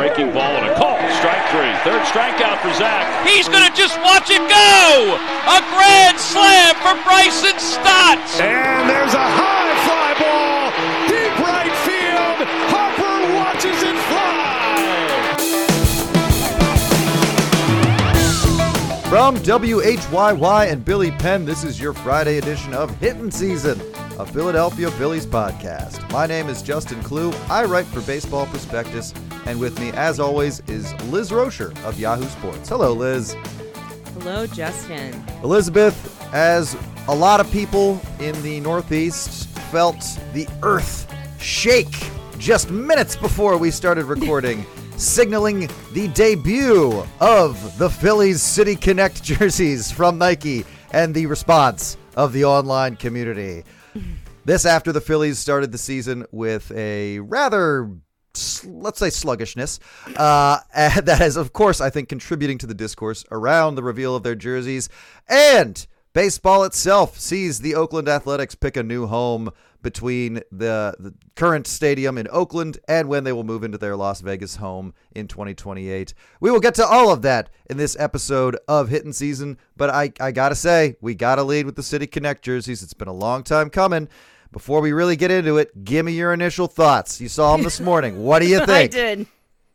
breaking ball and a call. Strike three. Third strikeout for Zach. He's going to just watch it go. A grand slam for Bryson Stott. And there's a high fly ball. Deep right field. Harper watches it fly. From WHYY and Billy Penn, this is your Friday edition of Hittin' Season, a Philadelphia Phillies podcast. My name is Justin Klugh. I write for Baseball Prospectus, and with me, as always, is Liz Rocher of Yahoo Sports. Hello, Liz. Hello, Justin. Elizabeth, as a lot of people in the Northeast felt the earth shake just minutes before we started recording, signaling the debut of the Phillies City Connect jerseys from Nike and the response of the online community. This after the Phillies started the season with a rather, let's say, sluggishness. And that is, of course, I think, contributing to the discourse around the reveal of their jerseys. And baseball itself sees the Oakland Athletics pick a new home between the current stadium in Oakland and when they will move into their Las Vegas home in 2028. We will get to all of that in this episode of Hittin' Season, but I got to say, we got to lead with the City Connect jerseys. It's been a long time coming. Before we really get into it, give me your initial thoughts. You saw them this morning. What do you think? I did.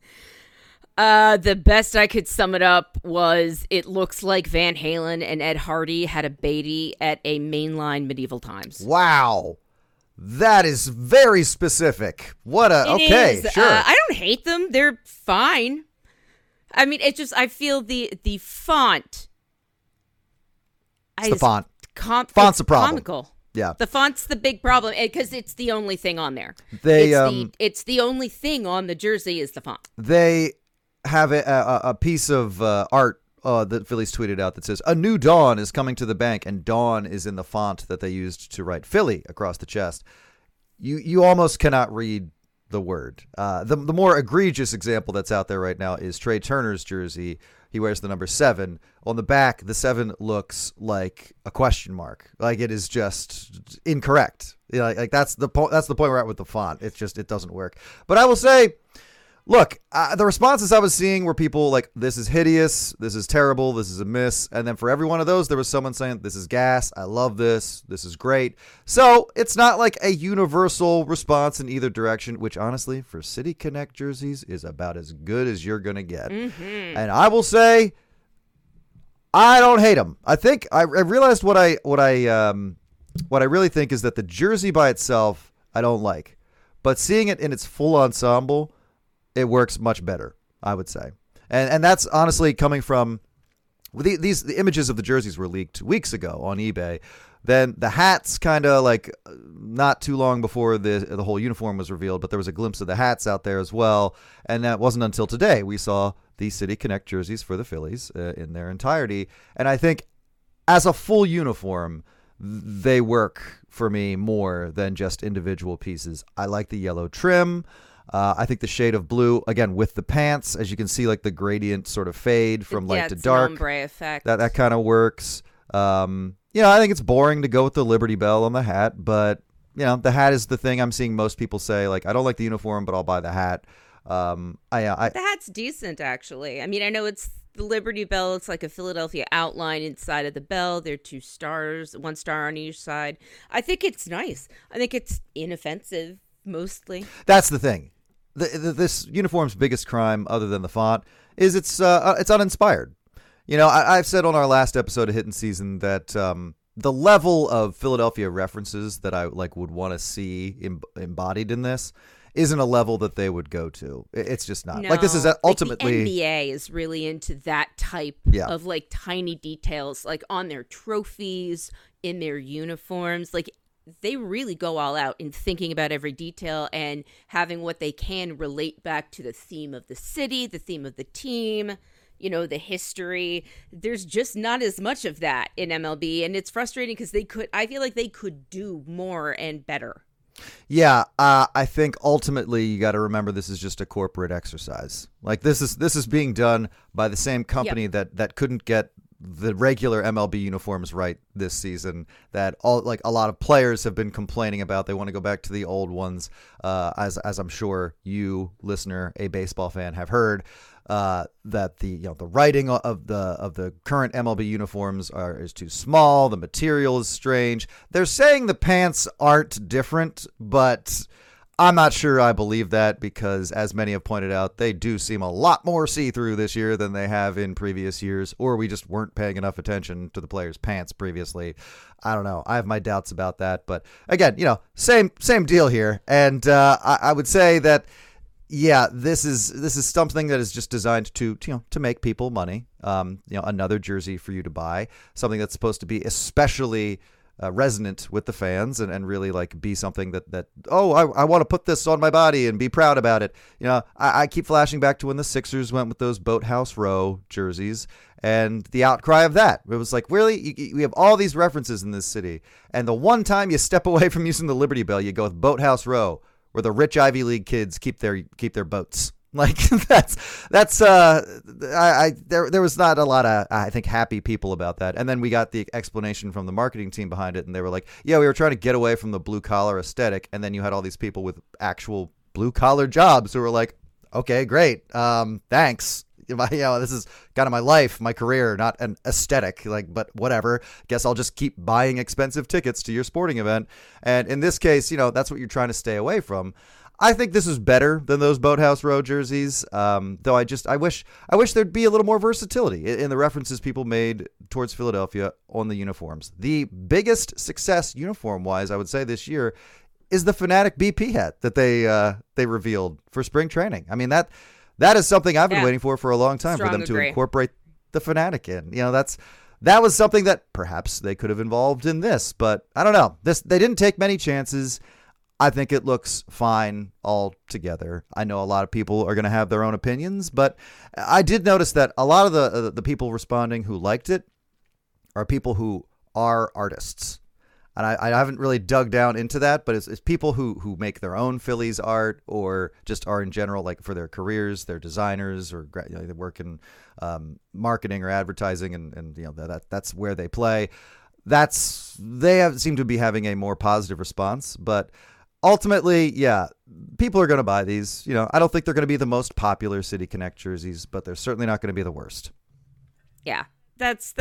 The best I could sum it up was it looks like Van Halen and Ed Hardy had a baby at a mainline medieval times. Wow. That is very specific. Okay, sure. I don't hate them. They're fine. I mean, it's just, I feel the font. It's the font. Font's a problem. Comical. Yeah. The font's the big problem because it's the only thing on there. It's the only thing on the jersey is the font. They have a piece of art that Phillies tweeted out that says, "A new dawn is coming to the bank," and dawn is in the font that they used to write Philly across the chest. You almost cannot read the word. The more egregious example that's out there right now is Trey Turner's jersey. He wears the number 7. On the back, the 7 looks like a question mark. Like it is just incorrect. Like that's the point. That's the point we're at with the font. It doesn't work. But I will say, look, the responses I was seeing were people like, "This is hideous. This is terrible. This is a miss." And then for every one of those, there was someone saying, "This is gas. I love this. This is great." So it's not like a universal response in either direction, which honestly, for City Connect jerseys, is about as good as you're going to get. Mm-hmm. And I will say, I don't hate them. I think I realized what I really think is that the jersey by itself, I don't like. But seeing it in its full ensemble, it works much better, I would say. And that's honestly coming from the images of the jerseys were leaked weeks ago on eBay. Then the hats kind of like not too long before the whole uniform was revealed, but there was a glimpse of the hats out there as well. And that wasn't until today we saw the City Connect jerseys for the Phillies in their entirety. And I think as a full uniform, they work for me more than just individual pieces. I like the yellow trim. I think the shade of blue, again, with the pants, as you can see, like the gradient sort of fade from light to dark. It's an ombre effect. That kind of works. I think it's boring to go with the Liberty Bell on the hat, but, the hat is the thing I'm seeing most people say, like, I don't like the uniform, but I'll buy the hat. The hat's decent, actually. I mean, I know it's the Liberty Bell. It's like a Philadelphia outline inside of the bell. There are 2 stars, 1 star on each side. I think it's nice. I think it's inoffensive, mostly. That's the thing. This uniform's biggest crime, other than the font, is it's uninspired. I've said on our last episode of Hittin' Season that the level of Philadelphia references that I would want to see embodied in this isn't a level that they would go to. It's just not. No, like this is ultimately the NBA is really into that type of like tiny details, like on their trophies, in their uniforms, like. They really go all out in thinking about every detail and having what they can relate back to the theme of the city, the theme of the team, the history. There's just not as much of that in MLB, and it's frustrating because I feel like they could do more and better. Yeah, I think ultimately you got to remember this is just a corporate exercise. Like this is being done by the same company that couldn't get the regular MLB uniforms right this season that a lot of players have been complaining about. They want to go back to the old ones, as I'm sure you, listener, a baseball fan, have heard. That the writing of the current MLB uniforms is too small. The material is strange. They're saying the pants aren't different, but I'm not sure I believe that, because as many have pointed out, they do seem a lot more see-through this year than they have in previous years, or we just weren't paying enough attention to the players' pants previously. I don't know. I have my doubts about that, but again, same deal here. And I would say that, yeah, this is something that is just designed to make people money. Another jersey for you to buy, something that's supposed to be especially resonant with the fans and really be something that I want to put this on my body and be proud about it. I keep flashing back to when the Sixers went with those Boathouse Row jerseys and the outcry of that. It was like, really, we have all these references in this city, and the one time you step away from using the Liberty Bell, you go with Boathouse Row, where the rich Ivy League kids keep their boats. There was not a lot of, I think, happy people about that. And then we got the explanation from the marketing team behind it, and they were like, yeah, we were trying to get away from the blue collar aesthetic. And then you had all these people with actual blue collar jobs who were like, okay, great. Thanks. This is kind of my life, my career, not an aesthetic, but whatever. Guess I'll just keep buying expensive tickets to your sporting event. And in this case, that's what you're trying to stay away from. I think this is better than those Boathouse Row jerseys, though I wish there'd be a little more versatility in the references people made towards Philadelphia on the uniforms. The biggest success uniform-wise, I would say, this year is the Fanatic BP hat that they revealed for spring training. I mean, that is something I've been waiting for a long time, for them to incorporate the Fanatic in. That was something that perhaps they could have involved in this, but I don't know. They didn't take many chances. I think it looks fine altogether. I know a lot of people are going to have their own opinions, but I did notice that a lot of the people responding who liked it are people who are artists. And I haven't really dug down into that, but it's people who make their own Phillies art, or just are in general, for their careers, they're designers, or they work in marketing or advertising, and that's where they play. Seem to be having a more positive response, but ultimately, yeah, people are going to buy these. I don't think they're going to be the most popular City Connect jerseys, but they're certainly not going to be the worst. Yeah, that's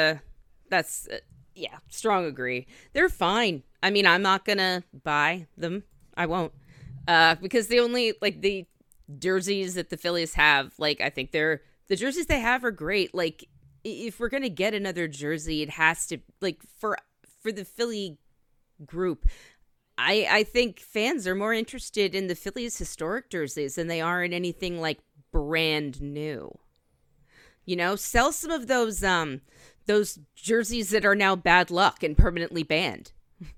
yeah, strong agree. They're fine. I mean, I'm not going to buy them. I won't. Because they only, the jerseys that the Phillies have, I think the jerseys they have are great. If we're going to get another jersey, it has to, for the Philly group, I think fans are more interested in the Phillies historic jerseys than they are in anything brand new. Sell some of those jerseys that are now bad luck and permanently banned.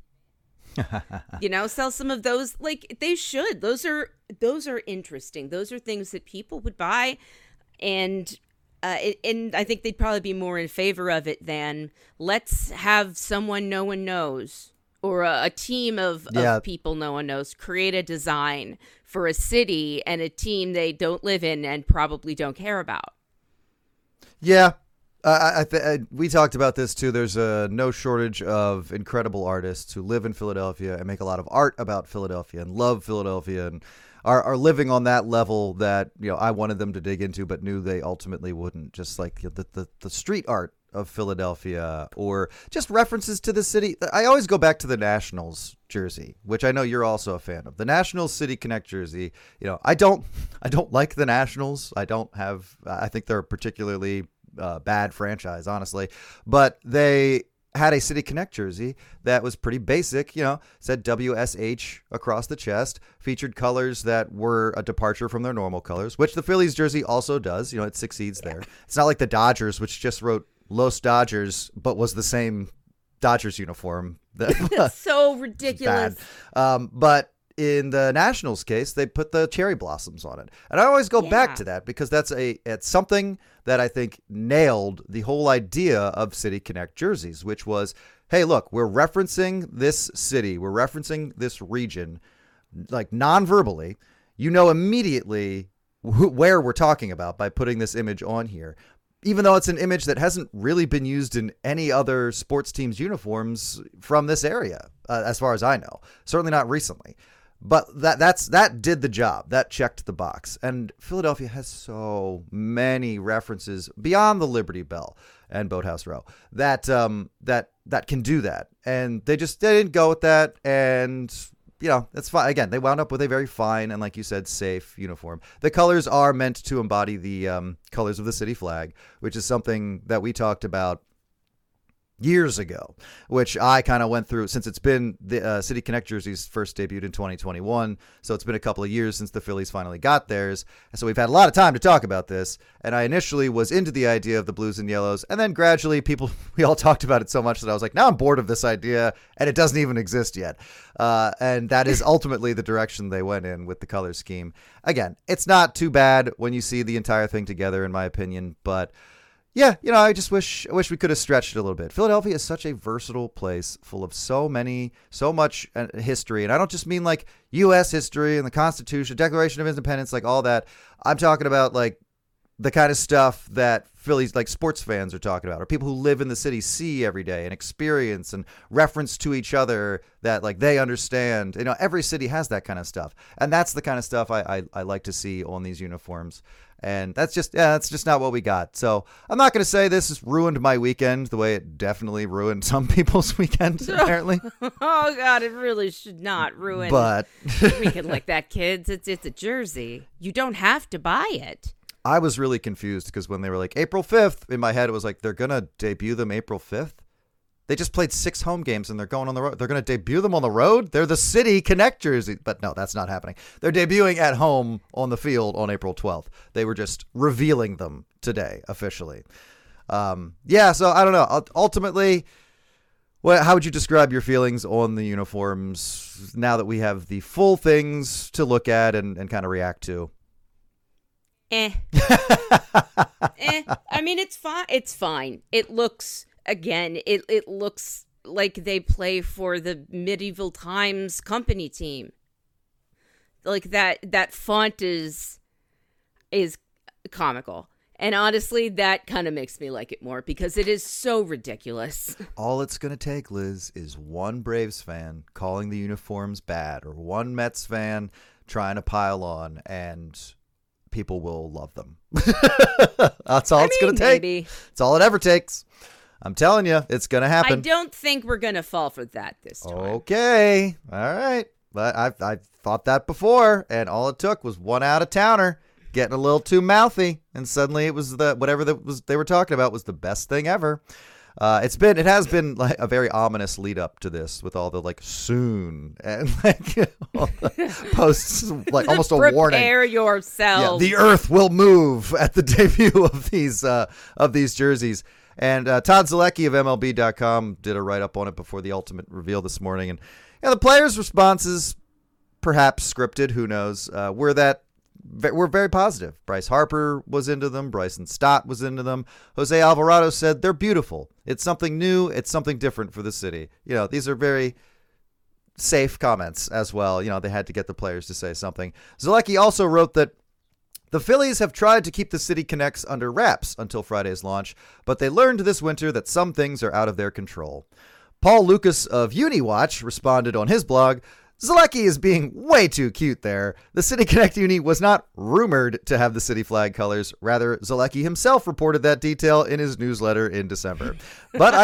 Sell some of those, they should. Those are interesting. Those are things that people would buy, and I think they'd probably be more in favor of it than let's have someone no one knows, or a team of people no one knows, create a design for a city and a team they don't live in and probably don't care about. Yeah. We talked about this too. There's no shortage of incredible artists who live in Philadelphia and make a lot of art about Philadelphia and love Philadelphia and are living on that level that I wanted them to dig into, but knew they ultimately wouldn't. Just the street art of Philadelphia, or just references to the city. I always go back to the Nationals jersey, which I know you're also a fan of. The Nationals City Connect jersey. I don't like the Nationals. I think they're a particularly bad franchise, honestly, but they had a City Connect jersey that was pretty basic, said WSH across the chest, featured colors that were a departure from their normal colors, which the Phillies jersey also does. It succeeds there. It's not like the Dodgers, which just wrote Los Dodgers, but was the same Dodgers uniform. That's so ridiculous. But in the Nationals case, they put the cherry blossoms on it. And I always go back to that because it's something that I think nailed the whole idea of City Connect jerseys, which was, hey, look, we're referencing this city, we're referencing this region, non-verbally. Immediately where we're talking about by putting this image on here. even though it's an image that hasn't really been used in any other sports team's uniforms from this area, as far as I know. Certainly not recently. But that did the job. That checked the box. And Philadelphia has so many references beyond the Liberty Bell and Boathouse Row that can do that. And they didn't go with that. And, that's fine. Again, they wound up with a very fine and, like you said, safe uniform. The colors are meant to embody the colors of the city flag, which is something that we talked about years ago, which I kind of went through since it's been the City Connect jerseys first debuted in 2021. So it's been a couple of years since the Phillies finally got theirs. And so we've had a lot of time to talk about this. And I initially was into the idea of the blues and yellows. And then gradually we all talked about it so much that I was like, now I'm bored of this idea and it doesn't even exist yet. And that is ultimately the direction they went in with the color scheme. Again, it's not too bad when you see the entire thing together, in my opinion, but yeah, I just wish we could have stretched it a little bit. Philadelphia is such a versatile place full of so much history. And I don't just mean like U.S. history and the Constitution, Declaration of Independence, like all that. I'm talking about like the kind of stuff that Phillies, like sports fans, are talking about, or people who live in the city see every day and experience and reference to each other that like they understand. Every city has that kind of stuff. And that's the kind of stuff I like to see on these uniforms. And that's just not what we got. So I'm not going to say this has ruined my weekend the way it definitely ruined some people's weekends, apparently. Oh, God, it really should not ruin a weekend like that, kids. It's a jersey. You don't have to buy it. I was really confused because when they were like April 5th, in my head, it was like, they're going to debut them April 5th. They just played 6 home games and they're going on the road. They're going to debut them on the road? They're the City Connect jersey. But no, that's not happening. They're debuting at home on the field on April 12th. They were just revealing them today, officially. So I don't know. Ultimately, how would you describe your feelings on the uniforms now that we have the full things to look at and kind of react to? I mean, it's fine. It's fine. It looks... Again, it looks like they play for the medieval times company team. Like that font is comical. And honestly, that kind of makes me like it more because it is so ridiculous. All it's going to take, Liz, is one Braves fan calling the uniforms bad or one Mets fan trying to pile on, and people will love them. That's all it's going to take. Maybe. It's all it ever takes. I'm telling you, it's going to happen. I don't think we're going to fall for that this time. Okay. All right. But I thought that before, and all it took was one out-of-towner getting a little too mouthy, and suddenly it was whatever they were talking about was the best thing ever. It has been like a very ominous lead up to this with all the like soon and like all the posts, like almost a warning. Prepare yourself. Yeah, the earth will move at the debut of these jerseys. And Todd Zolecki of MLB.com did a write-up on it before the ultimate reveal this morning. And the players' responses, perhaps scripted, who knows, were very positive. Bryce Harper was into them. Bryson Stott was into them. Jose Alvarado said they're beautiful. It's something new. It's something different for the city. These are very safe comments as well. They had to get the players to say something. Zolecki also wrote that the Phillies have tried to keep the City Connects under wraps until Friday's launch, but they learned this winter that some things are out of their control. Paul Lucas of UniWatch responded on his blog, Zolecki is being way too cute there. The City Connect uni was not rumored to have the city flag colors. Rather, Zolecki himself reported that detail in his newsletter in December. But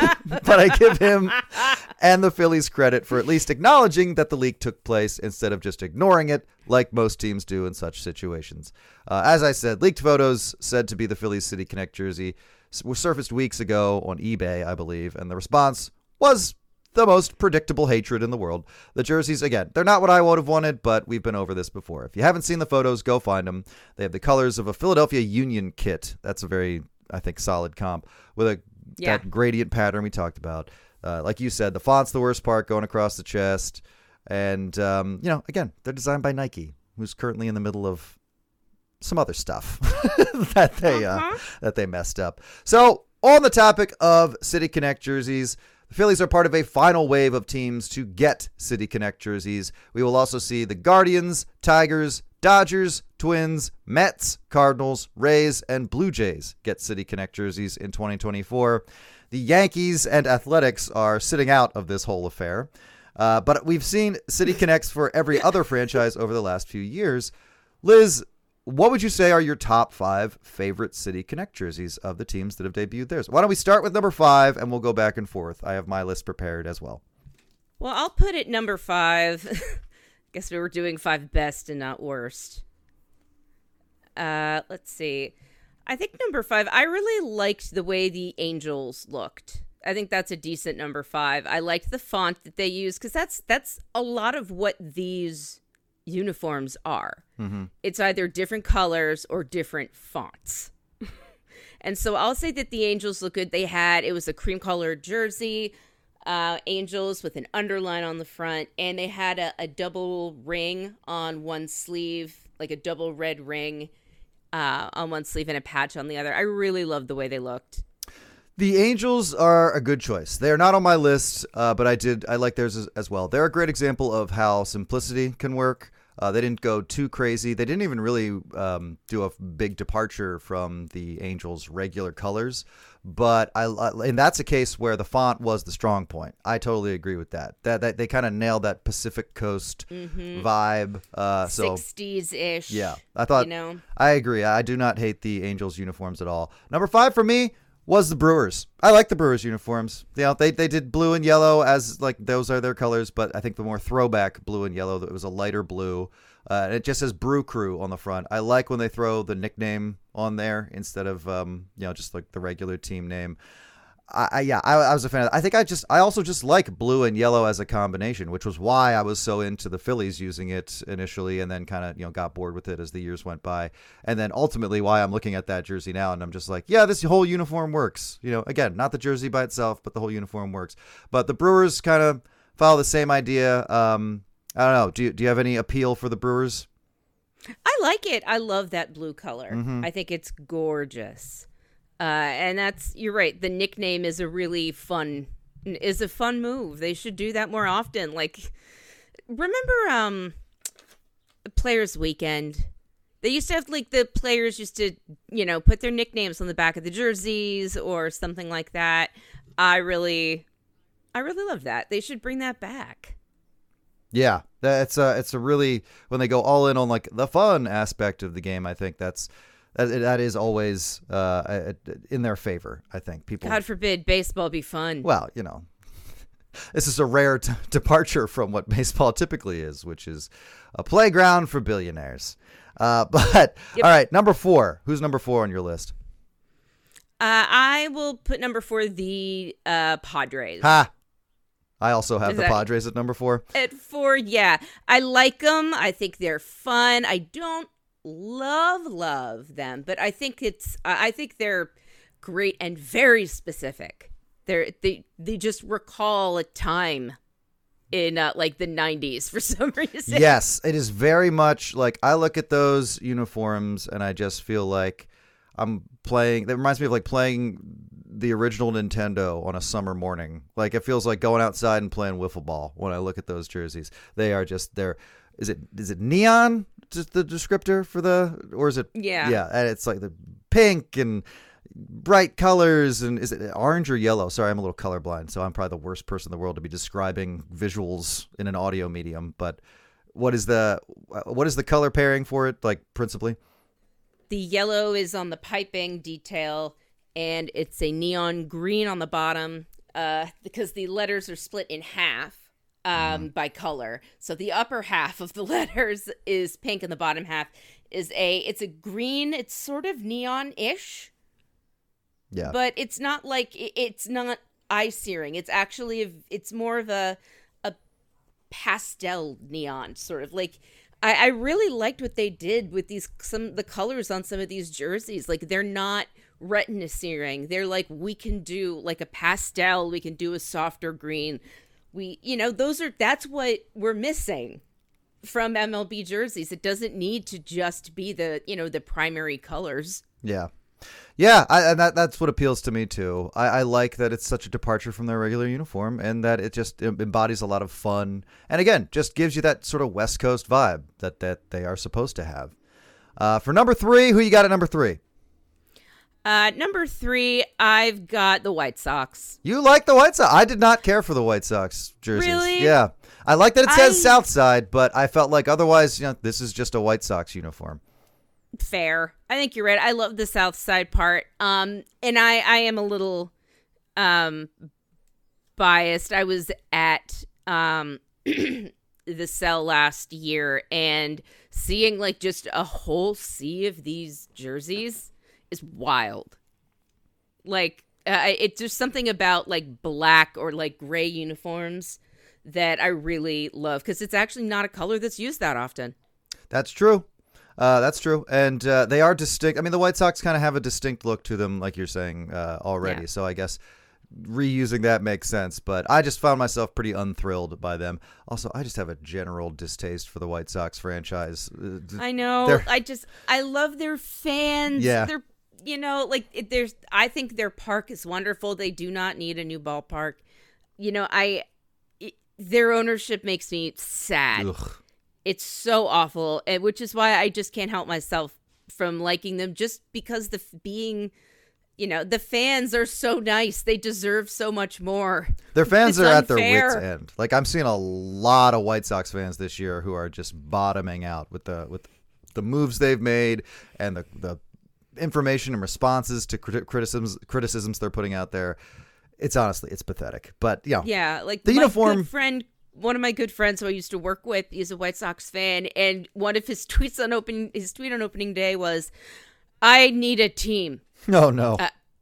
I give him and the Phillies credit for at least acknowledging that the leak took place instead of just ignoring it like most teams do in such situations. As I said, leaked photos said to be the Phillies City Connect jersey were surfaced weeks ago on eBay, I believe, and the response was the most predictable hatred in the world. The jerseys, again, they're not what I would have wanted, but we've been over this before. If you haven't seen the photos, go find them. They have the colors of a Philadelphia Union kit. That's a very, I think, solid comp with that gradient pattern we talked about. Like you said, the font's the worst part going across the chest. And, again, they're designed by Nike, who's currently in the middle of some other stuff that they messed up. So on the topic of City Connect jerseys, the Phillies are part of a final wave of teams to get City Connect jerseys. We will also see the Guardians, Tigers, Dodgers, Twins, Mets, Cardinals, Rays, and Blue Jays get City Connect jerseys in 2024. The Yankees and Athletics are sitting out of this whole affair. But we've seen City Connects for every other franchise over the last few years. Liz, what would you say are your top 5 favorite City Connect jerseys of the teams that have debuted theirs? Why don't we start with number 5 and we'll go back and forth. I have my list prepared as well. Well, I'll put it number 5. Guess we were doing 5 best and not worst. Let's see. I think number 5, I really liked the way the Angels looked. I think that's a decent number 5. I liked the font that they use because that's a lot of what these uniforms are. Mm-hmm. It's either different colors or different fonts. And so I'll say that the Angels look good. It was a cream colored jersey, Angels with an underline on the front, and they had a double ring on one sleeve, like a double red ring on one sleeve and a patch on the other. I really loved the way they looked. The Angels are a good choice. They are not on my list, but I like theirs as well. They're a great example of how simplicity can work. They didn't go too crazy. They didn't even really do a big departure from the Angels' regular colors. But and that's a case where the font was the strong point. I totally agree with that. That they kind of nailed that Pacific Coast vibe. 60s-ish. Yeah, I thought. I agree. I do not hate the Angels uniforms at all. Number 5 for me was the Brewers. I like the Brewers uniforms. They did blue and yellow as like those are their colors, but I think the more throwback blue and yellow, it was a lighter blue. And it just says Brew Crew on the front. I like when they throw the nickname on there instead of just like the regular team name. I was a fan of that. I think I also just like blue and yellow as a combination, which was why I was so into the Phillies using it initially, and then kind of got bored with it as the years went by, and then ultimately why I'm looking at that jersey now and I'm just like, yeah, this whole uniform works. Again, not the jersey by itself, but the whole uniform works. But the Brewers kind of follow the same idea. I don't know. Do you have any appeal for the Brewers? I like it. I love that blue color. Mm-hmm. I think it's gorgeous. And you're right. The nickname is a fun move. They should do that more often. Like, remember, Players Weekend? They used to have the players used to, put their nicknames on the back of the jerseys or something like that. I really love that. They should bring that back. Yeah, it's a really, when they go all in on the fun aspect of the game, I think that is always in their favor. I think people. God forbid baseball be fun. Well, this is a rare departure from what baseball typically is, which is a playground for billionaires. But yep. All right, number 4. Who's number 4 on your list? I will put number 4 the Padres. Ha! I also have the Padres at number 4. At 4, yeah. I like them. I think they're fun. I don't love them, but I think they're great and very specific. They just recall a time in the 90s for some reason. Yes, it is very much I look at those uniforms and I just feel like I'm playing. That reminds me of playing the original Nintendo on a summer morning. It feels like going outside and playing wiffle ball when I look at those jerseys. They are just Is it neon? Just the descriptor for or is it? Yeah. And it's the pink and bright colors. And is it orange or yellow? Sorry, I'm a little colorblind, so I'm probably the worst person in the world to be describing visuals in an audio medium. But what is the color pairing for it? Principally? The yellow is on the piping detail, and it's a neon green on the bottom because the letters are split in half. By color. So the upper half of the letters is pink and the bottom half is it's a green. It's sort of neon-ish. Yeah. But it's not it's not eye-searing. It's actually, it's more of a pastel neon sort of I really liked what they did with the colors on some of these jerseys. They're not retina searing. They're we can do a pastel. We can do a softer green. That's what we're missing from MLB jerseys. It doesn't need to just be the primary colors. Yeah. Yeah, and that's what appeals to me too. I like that it's such a departure from their regular uniform, and that it just embodies a lot of fun, and again, just gives you that sort of West Coast vibe that they are supposed to have. For number 3, who you got at number 3? Number 3, I've got the White Sox. You like the White Sox? I did not care for the White Sox jerseys. Really? Yeah, I like that it says South Side, but I felt like otherwise, this is just a White Sox uniform. Fair. I think you're right. I love the South Side part. And I am a little biased. I was at the Cell last year, and seeing like just a whole sea of these jerseys is wild. Like it's just something about like black or like gray uniforms that I really love, because it's actually not a color that's used that often. That's true. That's true. And they are distinct. I mean, the White Sox kind of have a distinct look to them, like you're saying already. Yeah. So I guess reusing that makes sense. But I just found myself pretty unthrilled by them. Also, I just have a general distaste for the White Sox franchise. I know. I love their fans. Yeah. They're, I think their park is wonderful. They do not need a new ballpark. Their ownership makes me sad. Ugh. It's so awful, which is why I just can't help myself from liking them, just because the fans are so nice. They deserve so much more. Their fans are at their wits' end. Like, I'm seeing a lot of White Sox fans this year who are just bottoming out with the moves they've made and the information and responses to criticisms they're putting out there. It's pathetic. But yeah, like the uniform. One of my good friends who I used to work with, he's a White Sox fan, and one of his tweets on opening day was, "I need a team." Oh no!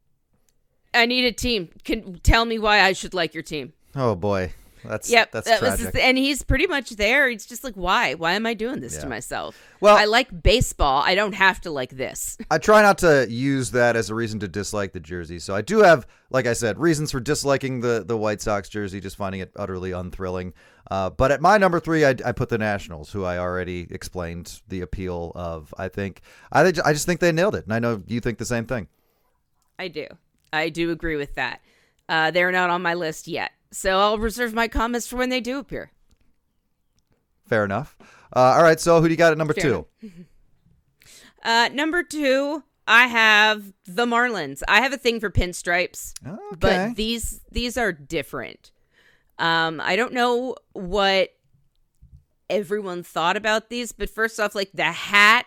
I need a team. Can tell me why I should like your team. Oh boy, that's tragic. And he's pretty much there. He's just like, why? Why am I doing this to myself? Well, I like baseball. I don't have to like this. I try not to use that as a reason to dislike the jersey. So I do have, like I said, reasons for disliking the White Sox jersey, just finding it utterly unthrilling. But at my number 3, I put the Nationals, who I already explained the appeal of. I just think they nailed it, and I know you think the same thing. I do agree with that. They're not on my list yet, so I'll reserve my comments for when they do appear. Fair enough. All right, so who do you got at number 2? Number 2, I have the Marlins. I have a thing for pinstripes, but these are different. I don't know what everyone thought about these, but first off, like, the hat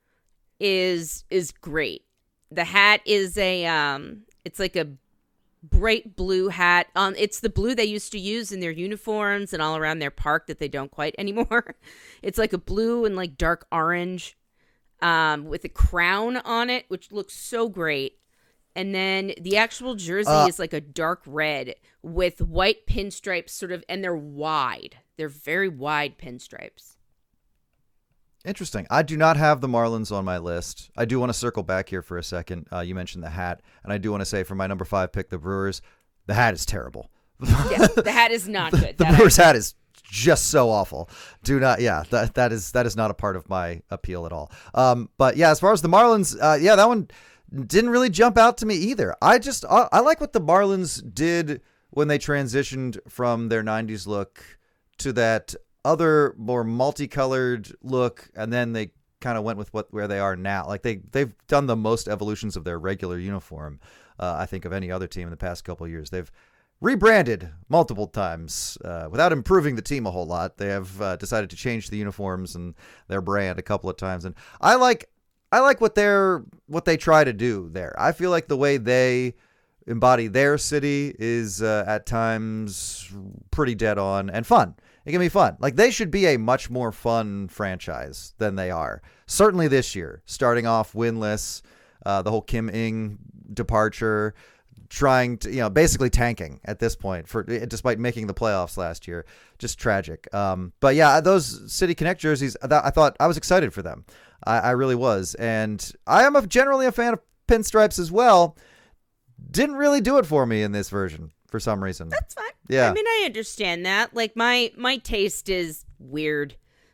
is great. The hat is it's like a bright blue hat. It's the blue they used to use in their uniforms and all around their park that they don't quite anymore. It's like a blue and like dark orange, with a crown on it, which looks so great. And then the actual jersey is like a dark red with white pinstripes and they're wide. They're very wide pinstripes. Interesting. I do not have the Marlins on my list. I do want to circle back here for a second. You mentioned the hat, and I do want to say for my number 5 pick, the Brewers, the hat is terrible. Yeah, the hat is not good. The Brewers hat is just so awful. That is not a part of my appeal at all. But yeah, as far as the Marlins, that one didn't really jump out to me either. I like what the Marlins did when they transitioned from their 90s look to that other more multicolored look, and then they kind of went with where they are now. Like they've done the most evolutions of their regular uniform, I think, of any other team in the past couple of years. They've rebranded multiple times without improving the team a whole lot. They have decided to change the uniforms and their brand a couple of times, and I like what they try to do there. I feel like the way they embody their city is at times pretty dead on and fun. It can be fun. Like, they should be a much more fun franchise than they are. Certainly this year, starting off winless, the whole Kim Ng departure, trying to, basically tanking at this point despite making the playoffs last year. Just tragic. But yeah, those City Connect jerseys, I thought I was excited for them. I really was. And I am generally a fan of pinstripes as well. Didn't really do it for me in this version for some reason. That's fine. Yeah. I mean, I understand that. Like, my taste is weird.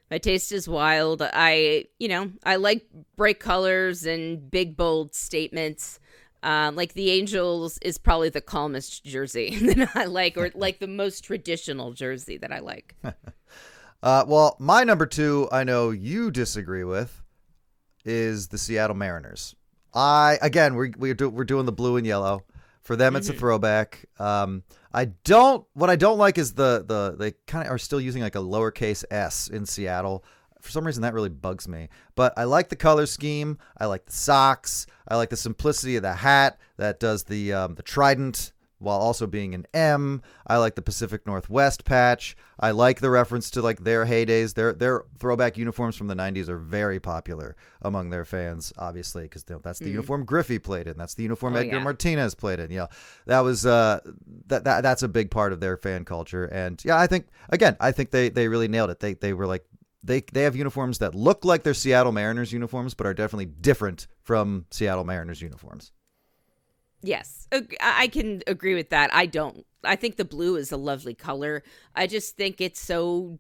My taste is wild. I like bright colors and big, bold statements. Like the Angels is probably the calmest jersey that I like, or like the most traditional jersey that I like. Well, my number 2, I know you disagree with, is the Seattle Mariners. We're doing the blue and yellow. For them, it's a throwback. What I don't like is they kind of are still using like a lowercase s in Seattle. For some reason, that really bugs me. But I like the color scheme. I like the socks. I like the simplicity of the hat that does the trident while also being an M. I like the Pacific Northwest patch. I like the reference to like their heydays. Their throwback uniforms from the 90s are very popular among their fans, obviously, because that's the uniform Griffey played in. That's the uniform Edgar Martinez played in. Yeah, that was that's a big part of their fan culture. And yeah, I think they really nailed it. They were like, They have uniforms that look like they're Seattle Mariners uniforms, but are definitely different from Seattle Mariners uniforms. Yes, I can agree with that. I think the blue is a lovely color. I just think it's so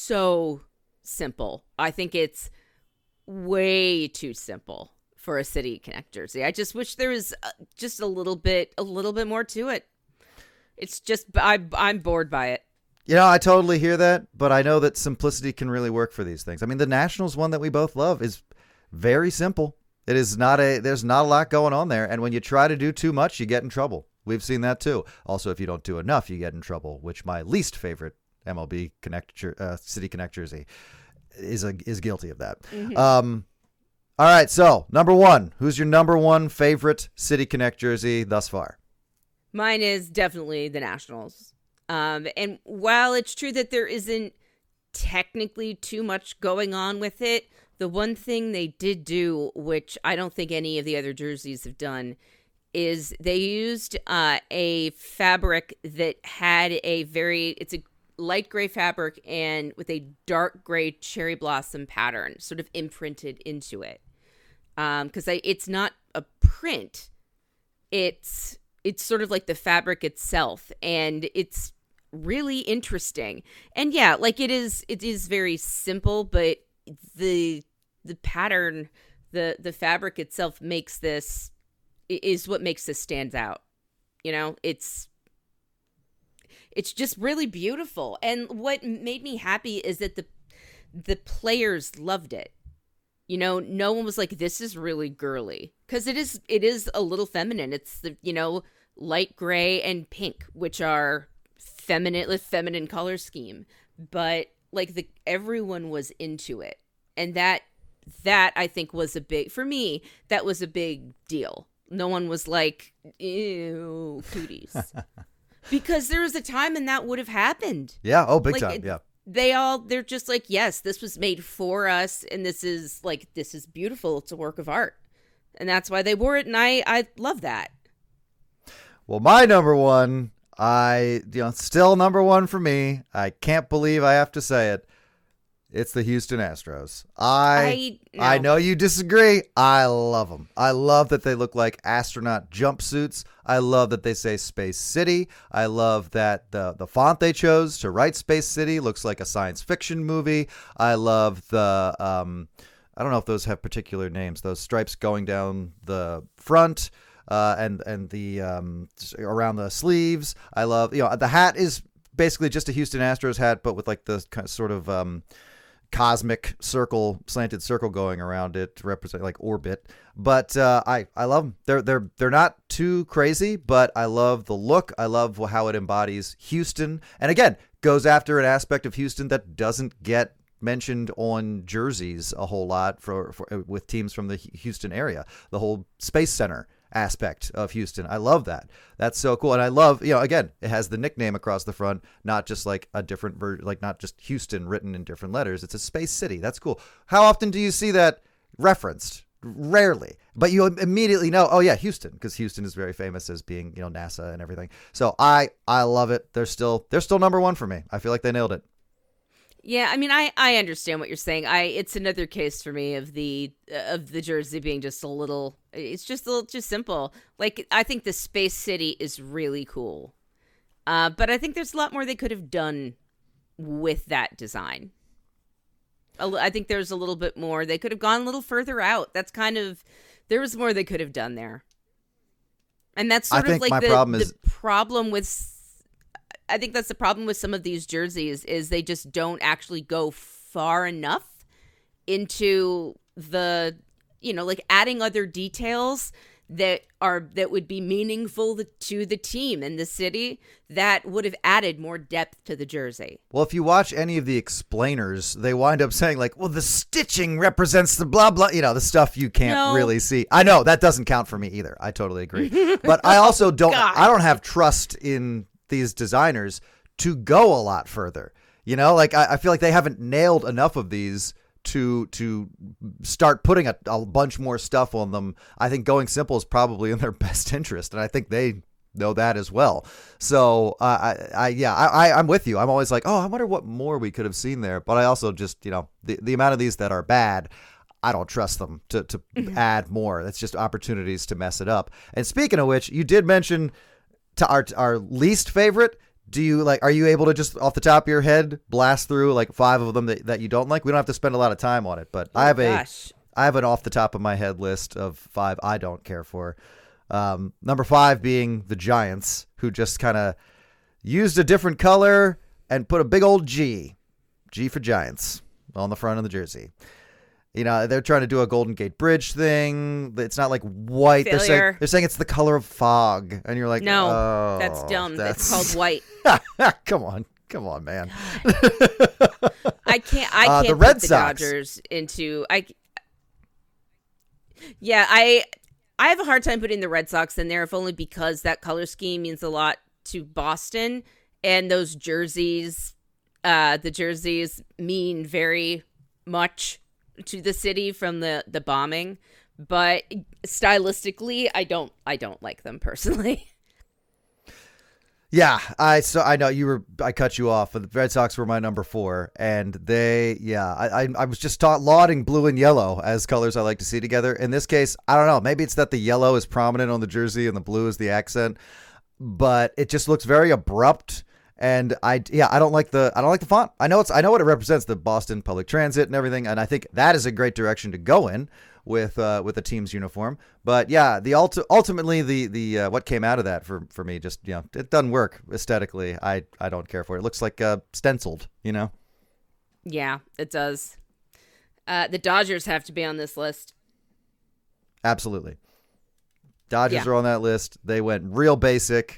simple. I think it's way too simple for a City Connect jersey. I just wish there was just a little bit more to it. It's just I'm bored by it. I totally hear that, but I know that simplicity can really work for these things. I mean, the Nationals one that we both love is very simple. It is there's not a lot going on there. And when you try to do too much, you get in trouble. We've seen that too. Also, if you don't do enough, you get in trouble, which my least favorite MLB City Connect jersey is guilty of that. Mm-hmm. All right. So number 1, who's your number 1 favorite City Connect jersey thus far? Mine is definitely the Nationals. And while it's true that there isn't technically too much going on with it, the one thing they did do, which I don't think any of the other jerseys have done, is they used a fabric that had it's a light gray fabric and with a dark gray cherry blossom pattern sort of imprinted into it. Because it's not a print. It's sort of like the fabric itself, and it's really interesting. And yeah, like it is very simple, but the pattern, the fabric itself is what makes this stand out. It's just really beautiful. And what made me happy is that the players loved it. No one was like, this is really girly, because it is a little feminine. It's the light gray and pink, which are feminine color scheme, but like everyone was into it. And that I think was for me, that was a big deal. No one was like, ew, cooties. Because there was a time when that would have happened. Yeah. Oh, big time. Yeah. They're just like, yes, this was made for us. And this is beautiful. It's a work of art. And that's why they wore it. And I love that. Well, my number 1, still number 1 for me. I can't believe I have to say it. It's the Houston Astros. I know you disagree. I love them. I love that they look like astronaut jumpsuits. I love that they say Space City. I love that the font they chose to write Space City looks like a science fiction movie. I love the I don't know if those have particular names. Those stripes going down the front and the around the sleeves. I love the hat is basically just a Houston Astros hat, but with like the kind of sort of cosmic slanted circle going around it to represent like orbit. But I love them. They're not too crazy, but I love the look. I love how it embodies Houston, and again goes after an aspect of Houston that doesn't get mentioned on jerseys a whole lot for with teams from the Houston area. The whole Space Center aspect of Houston. I love that. That's so cool. And I love, again, it has the nickname across the front, not just like a different version, like not just Houston written in different letters. It's a Space City. That's cool. How often do you see that referenced? Rarely. But you immediately know, oh yeah, Houston, because Houston is very famous as being, NASA and everything. So I love it. They're still number 1 for me. I feel like they nailed it. Yeah, I mean, I understand what you're saying. It's another case for me of the jersey being just a little. It's just just simple. Like, I think the Space City is really cool, but I think there's a lot more they could have done with that design. I think there's a little bit more. They could have gone a little further out. There was more they could have done there. And that's sort of like the problem with, I think that's the problem with some of these jerseys is they just don't actually go far enough into the, like adding other details that would be meaningful to the team and the city that would have added more depth to the jersey. Well, if you watch any of the explainers, they wind up saying like, well, the stitching represents the blah, blah, the stuff you can't really see. I know that doesn't count for me either. I totally agree. But I also don't have trust in these designers to go a lot further. Like I feel like they haven't nailed enough of these to start putting a bunch more stuff on them. I think going simple is probably in their best interest, and I think they know that as well. So I'm with you. I'm always like, oh, I wonder what more we could have seen there. But I also just, the amount of these that are bad, I don't trust them to add more. That's just opportunities to mess it up. And speaking of which, you did mention to our least favorite. Are you able to just off the top of your head blast through like 5 of them that you don't like? We don't have to spend a lot of time on it, but I have an off the top of my head list of 5 I don't care for. Number 5 being the Giants, who just kind of used a different color and put a big old G for Giants on the front of the jersey. They're trying to do a Golden Gate Bridge thing. It's not like white. They're saying it's the color of fog. And you're like, no, oh, that's dumb. It's called white. Come on, man. I can't the Red put the Sox. Dodgers into I have a hard time putting the Red Sox in there, if only because that color scheme means a lot to Boston, and those jerseys, the jerseys mean very much to the city from the bombing. But stylistically, I don't like them personally. Yeah, I know I cut you off, but the Red Sox were my number 4, and I was just lauding blue and yellow as colors I like to see together. In this case, I don't know, maybe it's that the yellow is prominent on the jersey and the blue is the accent, but it just looks very abrupt. And I don't like the font. I know what it represents, the Boston Public Transit and everything, and I think that is a great direction to go in with the team's uniform. But yeah, ultimately the what came out of that for me just it doesn't work aesthetically. I don't care for it. It looks like stenciled, Yeah, it does. The Dodgers have to be on this list. Absolutely. Dodgers are on that list. They went real basic.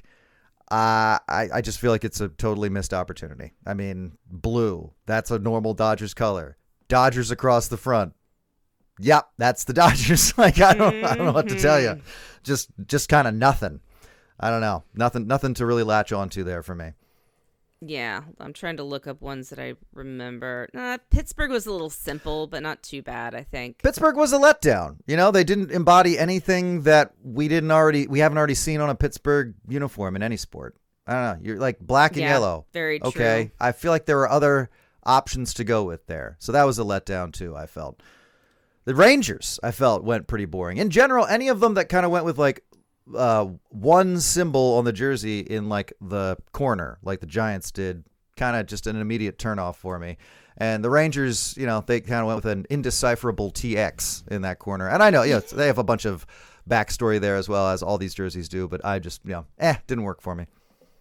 I just feel like it's a totally missed opportunity. I mean, blue, that's a normal Dodgers color. Dodgers across the front. Yep, that's the Dodgers. Like, I don't know what to tell you. Just kind of nothing. I don't know. Nothing to really latch onto there for me. Yeah, I'm trying to look up ones that I remember. Pittsburgh was a little simple, but not too bad, I think. Pittsburgh was a letdown. They didn't embody anything that we haven't already seen on a Pittsburgh uniform in any sport. I don't know. You're like black and yellow. Very true. Okay. I feel like there were other options to go with there. So that was a letdown too, I felt. The Rangers, I felt, went pretty boring. In general, any of them that kind of went with like one symbol on the jersey in like the corner, like the Giants did, kind of just an immediate turnoff for me. And the Rangers, they kind of went with an indecipherable TX in that corner. And I know, they have a bunch of backstory there as well as all these jerseys do, but I just, didn't work for me.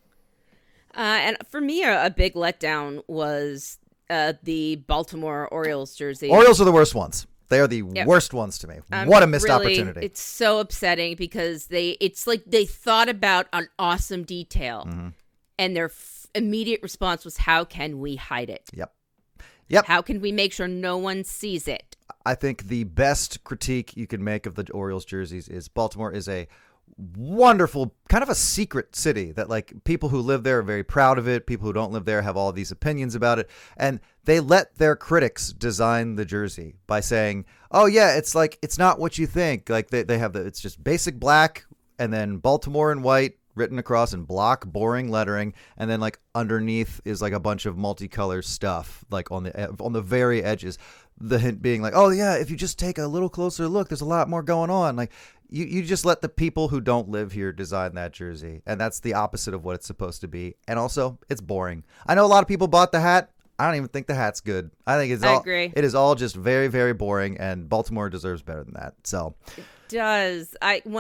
And for me, a big letdown was the Baltimore Orioles jersey. Orioles are the worst ones. They are the worst ones to me. What a missed opportunity. It's so upsetting because it's like they thought about an awesome detail, and their immediate response was, how can we hide it? Yep. How can we make sure no one sees it? I think the best critique you can make of the Orioles jerseys is Baltimore is a wonderful, kind of a secret city that like people who live there are very proud of it. People who don't live there have all these opinions about it. And they let their critics design the jersey by saying, oh yeah, it's like, it's not what you think. Like they have it's just basic black and then Baltimore in white written across in block, boring lettering. And then like underneath is like a bunch of multicolor stuff, like on the very edges. The hint being like, oh yeah, if you just take a little closer look, there's a lot more going on. Like you just let the people who don't live here design that jersey. And that's the opposite of what it's supposed to be. And also it's boring. I know a lot of people bought the hat. I don't even think the hat's good. I think I agree. It is all just very, very boring, and Baltimore deserves better than that. So it does.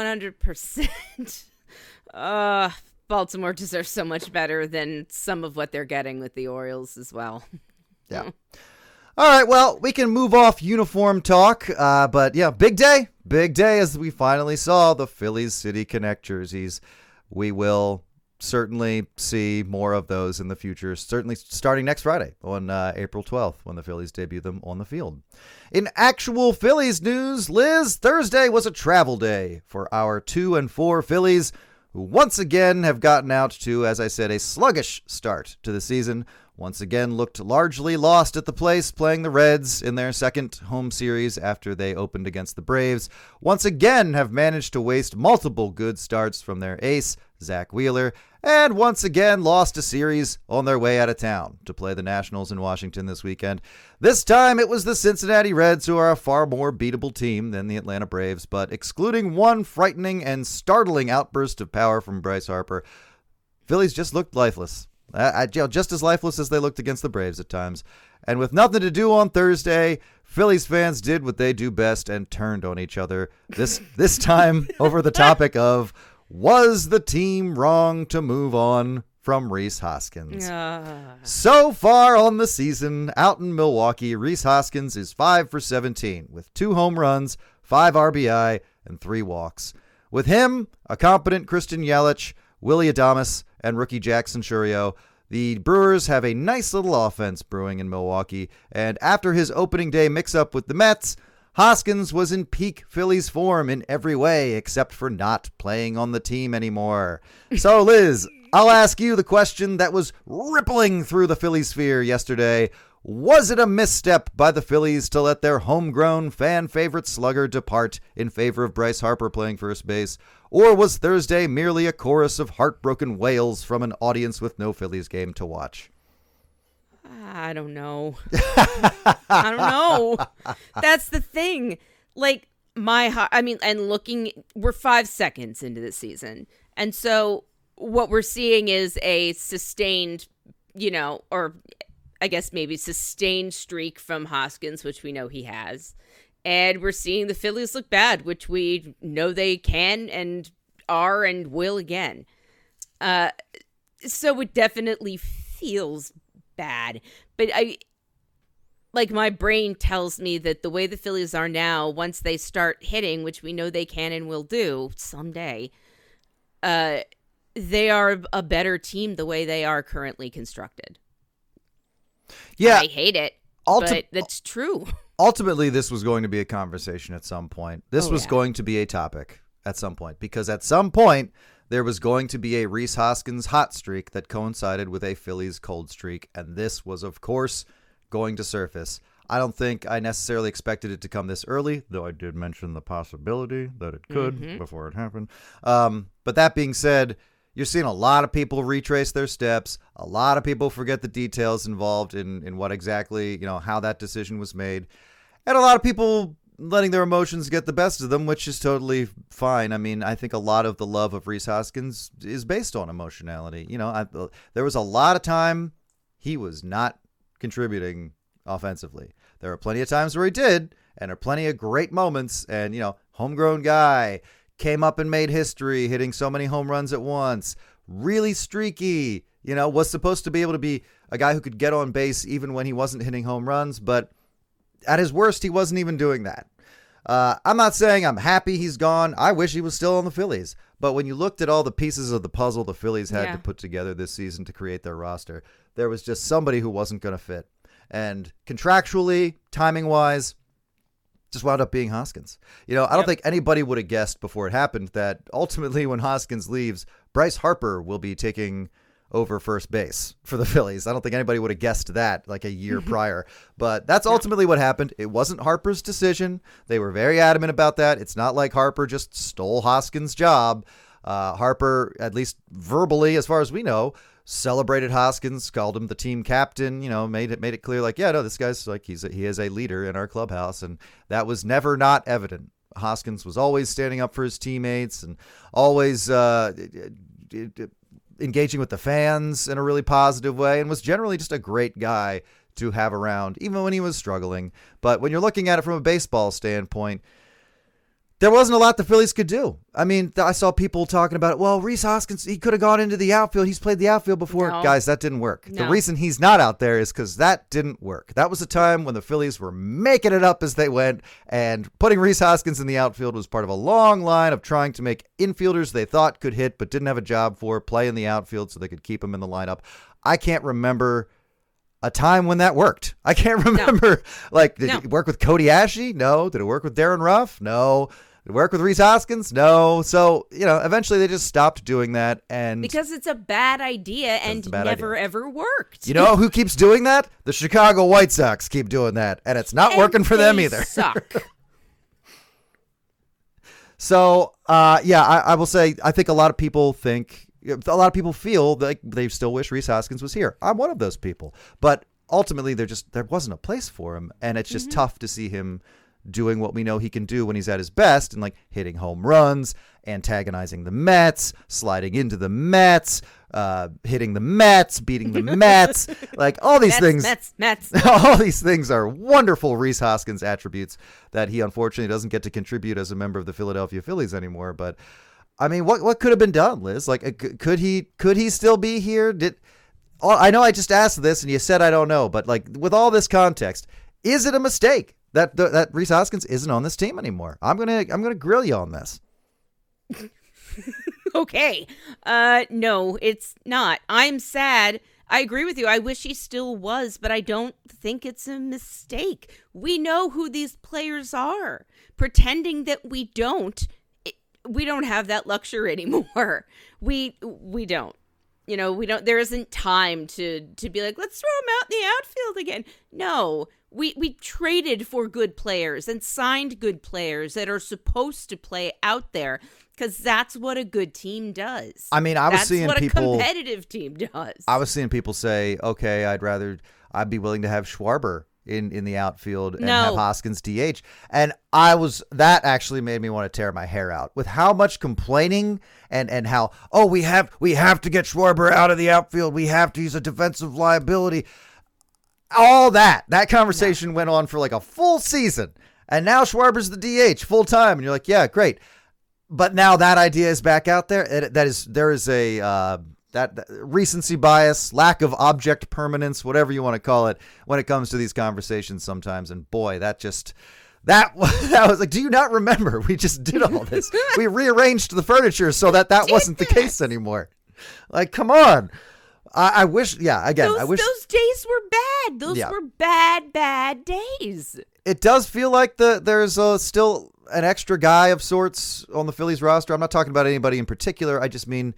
100%. Baltimore deserves so much better than some of what they're getting with the Orioles as well. Yeah. All right, well, we can move off uniform talk, but yeah, big day as we finally saw the Phillies City Connect jerseys. We will certainly see more of those in the future, certainly starting next Friday on April 12th when the Phillies debut them on the field. In actual Phillies news, Liz, Thursday was a travel day for our 2 and 4 Phillies, who once again have gotten out to, as I said, a sluggish start to the season. Once again looked largely lost at the place, playing the Reds in their second home series after they opened against the Braves. Once again have managed to waste multiple good starts from their ace, Zach Wheeler, and once again lost a series on their way out of town to play the Nationals in Washington this weekend. This time it was the Cincinnati Reds, who are a far more beatable team than the Atlanta Braves, but excluding one frightening and startling outburst of power from Bryce Harper, Phillies just looked lifeless. Just as lifeless as they looked against the Braves at times. And with nothing to do on Thursday, Phillies fans did what they do best and turned on each other. This time over the topic of, was the team wrong to move on from Rhys Hoskins? So far on the season, out in Milwaukee, Rhys Hoskins is 5 for 17 with 2 home runs, 5 RBI, and 3 walks. With him, a competent Christian Yelich, Willy Adames, and rookie Jackson Chourio, the Brewers have a nice little offense brewing in Milwaukee, and after his opening day mix-up with the Mets, Hoskins was in peak Phillies form in every way except for not playing on the team anymore. So, Liz, I'll ask you the question that was rippling through the Phillies sphere yesterday. Was it a misstep by the Phillies to let their homegrown fan-favorite slugger depart in favor of Bryce Harper playing first base? Or was Thursday merely a chorus of heartbroken wails from an audience with no Phillies game to watch? I don't know. I don't know. That's the thing. Like, and looking, we're 5 seconds into the season. And so what we're seeing is a sustained, or I guess maybe sustained streak from Hoskins, which we know he has. And we're seeing the Phillies look bad, which we know they can and are and will again. So it definitely feels bad. But my brain tells me that the way the Phillies are now, once they start hitting, which we know they can and will do someday, they are a better team the way they are currently constructed. Yeah. I hate it, but that's true. Ultimately, this was going to be a conversation at some point. This was going to be a topic at some point, because at some point there was going to be a Rhys Hoskins hot streak that coincided with a Phillies cold streak, and this was, of course, going to surface. I don't think I necessarily expected it to come this early, though I did mention the possibility that it could before it happened. But that being said, you're seeing a lot of people retrace their steps. A lot of people forget the details involved in what exactly, how that decision was made. And a lot of people letting their emotions get the best of them, which is totally fine. I mean, I think a lot of the love of Rhys Hoskins is based on emotionality. There was a lot of time he was not contributing offensively. There are plenty of times where he did, and there are plenty of great moments. And, homegrown guy, came up and made history, hitting so many home runs at once, really streaky, was supposed to be able to be a guy who could get on base even when he wasn't hitting home runs, but at his worst, he wasn't even doing that. I'm not saying I'm happy he's gone. I wish he was still on the Phillies. But when you looked at all the pieces of the puzzle the Phillies had to put together this season to create their roster, there was just somebody who wasn't going to fit. And contractually, timing-wise, just wound up being Hoskins. I don't think anybody would have guessed before it happened that ultimately when Hoskins leaves, Bryce Harper will be taking over first base for the Phillies. I don't think anybody would have guessed that like a year prior, but that's ultimately what happened. It wasn't Harper's decision. They were very adamant about that. It's not like Harper just stole Hoskins' job. Harper, at least verbally, as far as we know, celebrated Hoskins, called him the team captain, made it clear like, this guy's like, he is a leader in our clubhouse. And that was never not evident. Hoskins was always standing up for his teammates and always, engaging with the fans in a really positive way, and was generally just a great guy to have around, even when he was struggling. But when you're looking at it from a baseball standpoint, there wasn't a lot the Phillies could do. I mean, I saw people talking about it. Well, Rhys Hoskins, he could have gone into the outfield. He's played the outfield before. No. Guys, that didn't work. No. The reason he's not out there is because that didn't work. That was a time when the Phillies were making it up as they went, and putting Rhys Hoskins in the outfield was part of a long line of trying to make infielders they thought could hit but didn't have a job for play in the outfield so they could keep him in the lineup. I can't remember a time when that worked. I can't remember. Did it work with Cody Ashley? No. Did it work with Darren Ruff? No. Did it work with Rhys Hoskins? No. So, eventually they just stopped doing that. And because it's a bad idea and never ever worked. You know who keeps doing that? The Chicago White Sox keep doing that. And it's not working for them either. Suck. So, I will say, I think a lot of people feel like they still wish Rhys Hoskins was here. I'm one of those people. But ultimately, there wasn't a place for him. And it's just tough to see him doing what we know he can do when he's at his best, and like hitting home runs, antagonizing the Mets, sliding into the Mets, hitting the Mets, beating the Mets, like all these things. Mets. All these things are wonderful Rhys Hoskins attributes that he unfortunately doesn't get to contribute as a member of the Philadelphia Phillies anymore. But I mean, what could have been done, Liz? Like, could he still be here? I know I just asked this and you said I don't know, but like with all this context, is it a mistake that Rhys Hoskins isn't on this team anymore? I'm gonna grill you on this. Okay. No, it's not. I'm sad. I agree with you. I wish he still was, but I don't think it's a mistake. We know who these players are. Pretending that we don't have that luxury anymore. We don't. We don't. There isn't time to be like, let's throw him out in the outfield again. No. We traded for good players and signed good players that are supposed to play out there, because that's what a good team does. I mean, that's what a competitive team does. I was seeing people say, okay, I'd be willing to have Schwarber in the outfield and have Hoskins DH. And that actually made me want to tear my hair out with how much complaining and how, we have to get Schwarber out of the outfield. We have to use a defensive liability. All that conversation went on for like a full season, and now Schwarber's the DH full time, and you're like, yeah, great. But now that idea is back out there. There is a that recency bias, lack of object permanence, whatever you want to call it, when it comes to these conversations sometimes. And boy, that was like, do you not remember? We just did all this. We rearranged the furniture so that wasn't the case anymore. Like, come on. I wish, I wish those days were bad. Those were bad days. It does feel like there's still an extra guy of sorts on the Phillies roster. I'm not talking about anybody in particular. I just mean,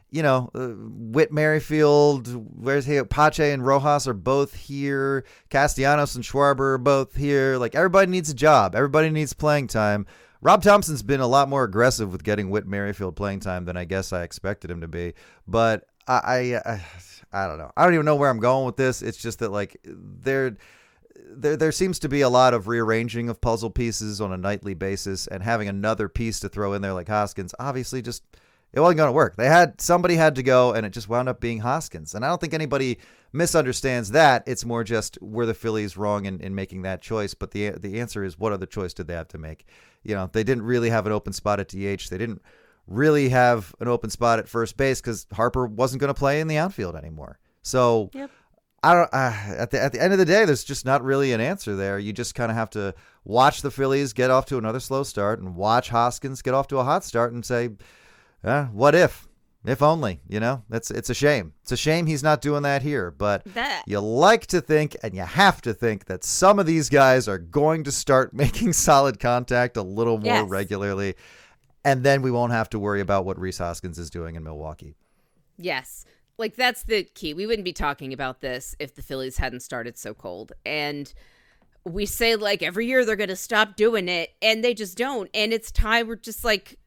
Whit Merrifield, where's he? Pache and Rojas are both here. Castellanos and Schwarber are both here. Like, everybody needs a job. Everybody needs playing time. Rob Thompson's been a lot more aggressive with getting Whit Merrifield playing time than I guess I expected him to be. But I don't know. I don't even know where I'm going with this. It's just that like there seems to be a lot of rearranging of puzzle pieces on a nightly basis, and having another piece to throw in there like Hoskins, obviously just it wasn't going to work. Somebody had to go, and it just wound up being Hoskins. And I don't think anybody misunderstands that. It's more just, were the Phillies wrong in making that choice? But the answer is, what other choice did they have to make? They didn't really have an open spot at DH. They didn't really have an open spot at first base because Harper wasn't going to play in the outfield anymore. So yep. At the end of the day, there's just not really an answer there. You just kind of have to watch the Phillies get off to another slow start and watch Hoskins get off to a hot start and say, what if only, it's a shame. It's a shame he's not doing that here, but you like to think, and you have to think, that some of these guys are going to start making solid contact a little more regularly. And then we won't have to worry about what Rhys Hoskins is doing in Milwaukee. Yes. Like, that's the key. We wouldn't be talking about this if the Phillies hadn't started so cold. And we say, like, every year they're going to stop doing it, and they just don't. And it's time. We're just like,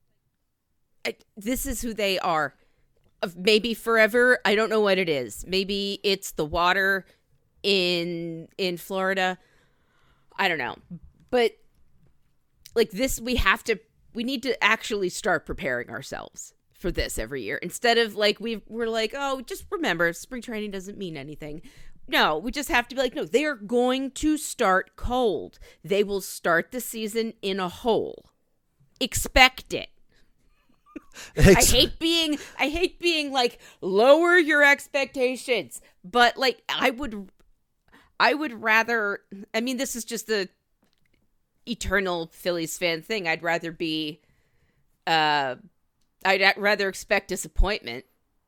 this is who they are. Maybe forever. I don't know what it is. Maybe it's the water in Florida. I don't know. But, like, this, we need to actually start preparing ourselves for this every year, instead of like we're like, oh, just remember, spring training doesn't mean anything. No, we just have to be like, no, they are going to start cold. They will start the season in a hole. Expect it. I hate being like, lower your expectations, but like I would rather, I mean, this is just the eternal Phillies fan thing. I'd rather expect disappointment.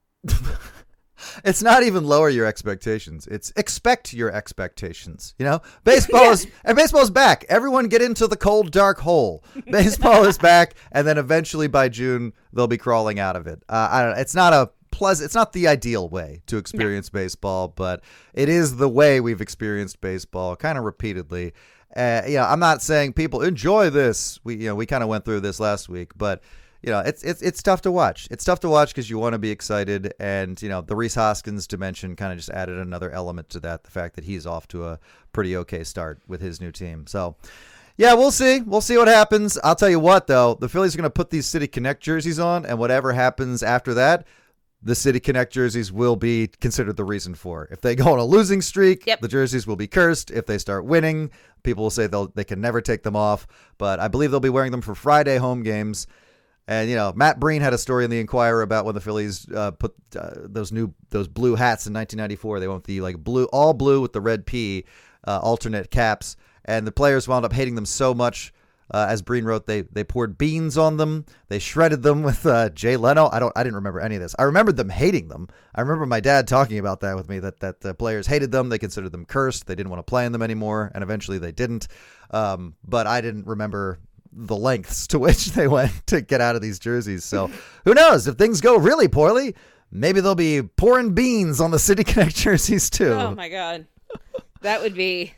It's not even lower your expectations. It's expect your expectations. You know, baseball is back. Everyone get into the cold, dark hole. Baseball is back, and then eventually by June they'll be crawling out of it. I don't know. It's not the ideal way to experience baseball, but it is the way we've experienced baseball kind of repeatedly. I'm not saying people enjoy this. We kind of went through this last week, but. It's tough to watch. It's tough to watch because you want to be excited, and the Rhys Hoskins dimension kind of just added another element to that. The fact that he's off to a pretty okay start with his new team. So, yeah, we'll see. We'll see what happens. I'll tell you what, though, the Phillies are going to put these City Connect jerseys on, and whatever happens after that, the City Connect jerseys will be considered the reason for it. If they go on a losing streak, The jerseys will be cursed. If they start winning, people will say they can never take them off. But I believe they'll be wearing them for Friday home games. And, Matt Breen had a story in the Inquirer about when the Phillies put those blue hats in 1994. They went with the all blue with the red P alternate caps. And the players wound up hating them so much, as Breen wrote, they poured beans on them. They shredded them with Jay Leno. I didn't remember any of this. I remembered them hating them. I remember my dad talking about that with me, that the players hated them. They considered them cursed. They didn't want to play in them anymore. And eventually they didn't. But I didn't remember the lengths to which they went to get out of these jerseys. So who knows? If things go really poorly, maybe they'll be pouring beans on the City Connect jerseys too. Oh my God. That would be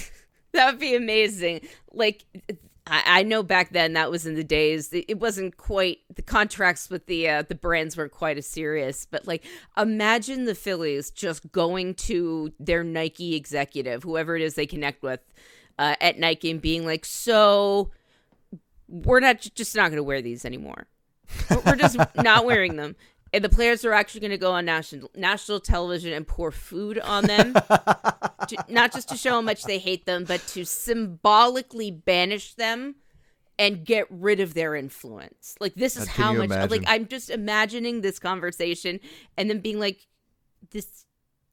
amazing. Like, I know back then that was in the days, it wasn't quite, the contracts with the brands weren't quite as serious, but like, imagine the Phillies just going to their Nike executive, whoever it is they connect with at Nike, and being like, so we're not going to wear these anymore. We're just not wearing them. And the players are actually going to go on national television and pour food on them, not just to show how much they hate them, but to symbolically banish them and get rid of their influence. Like, this is how much. Imagine? Like, I'm just imagining this conversation and then being like, "This,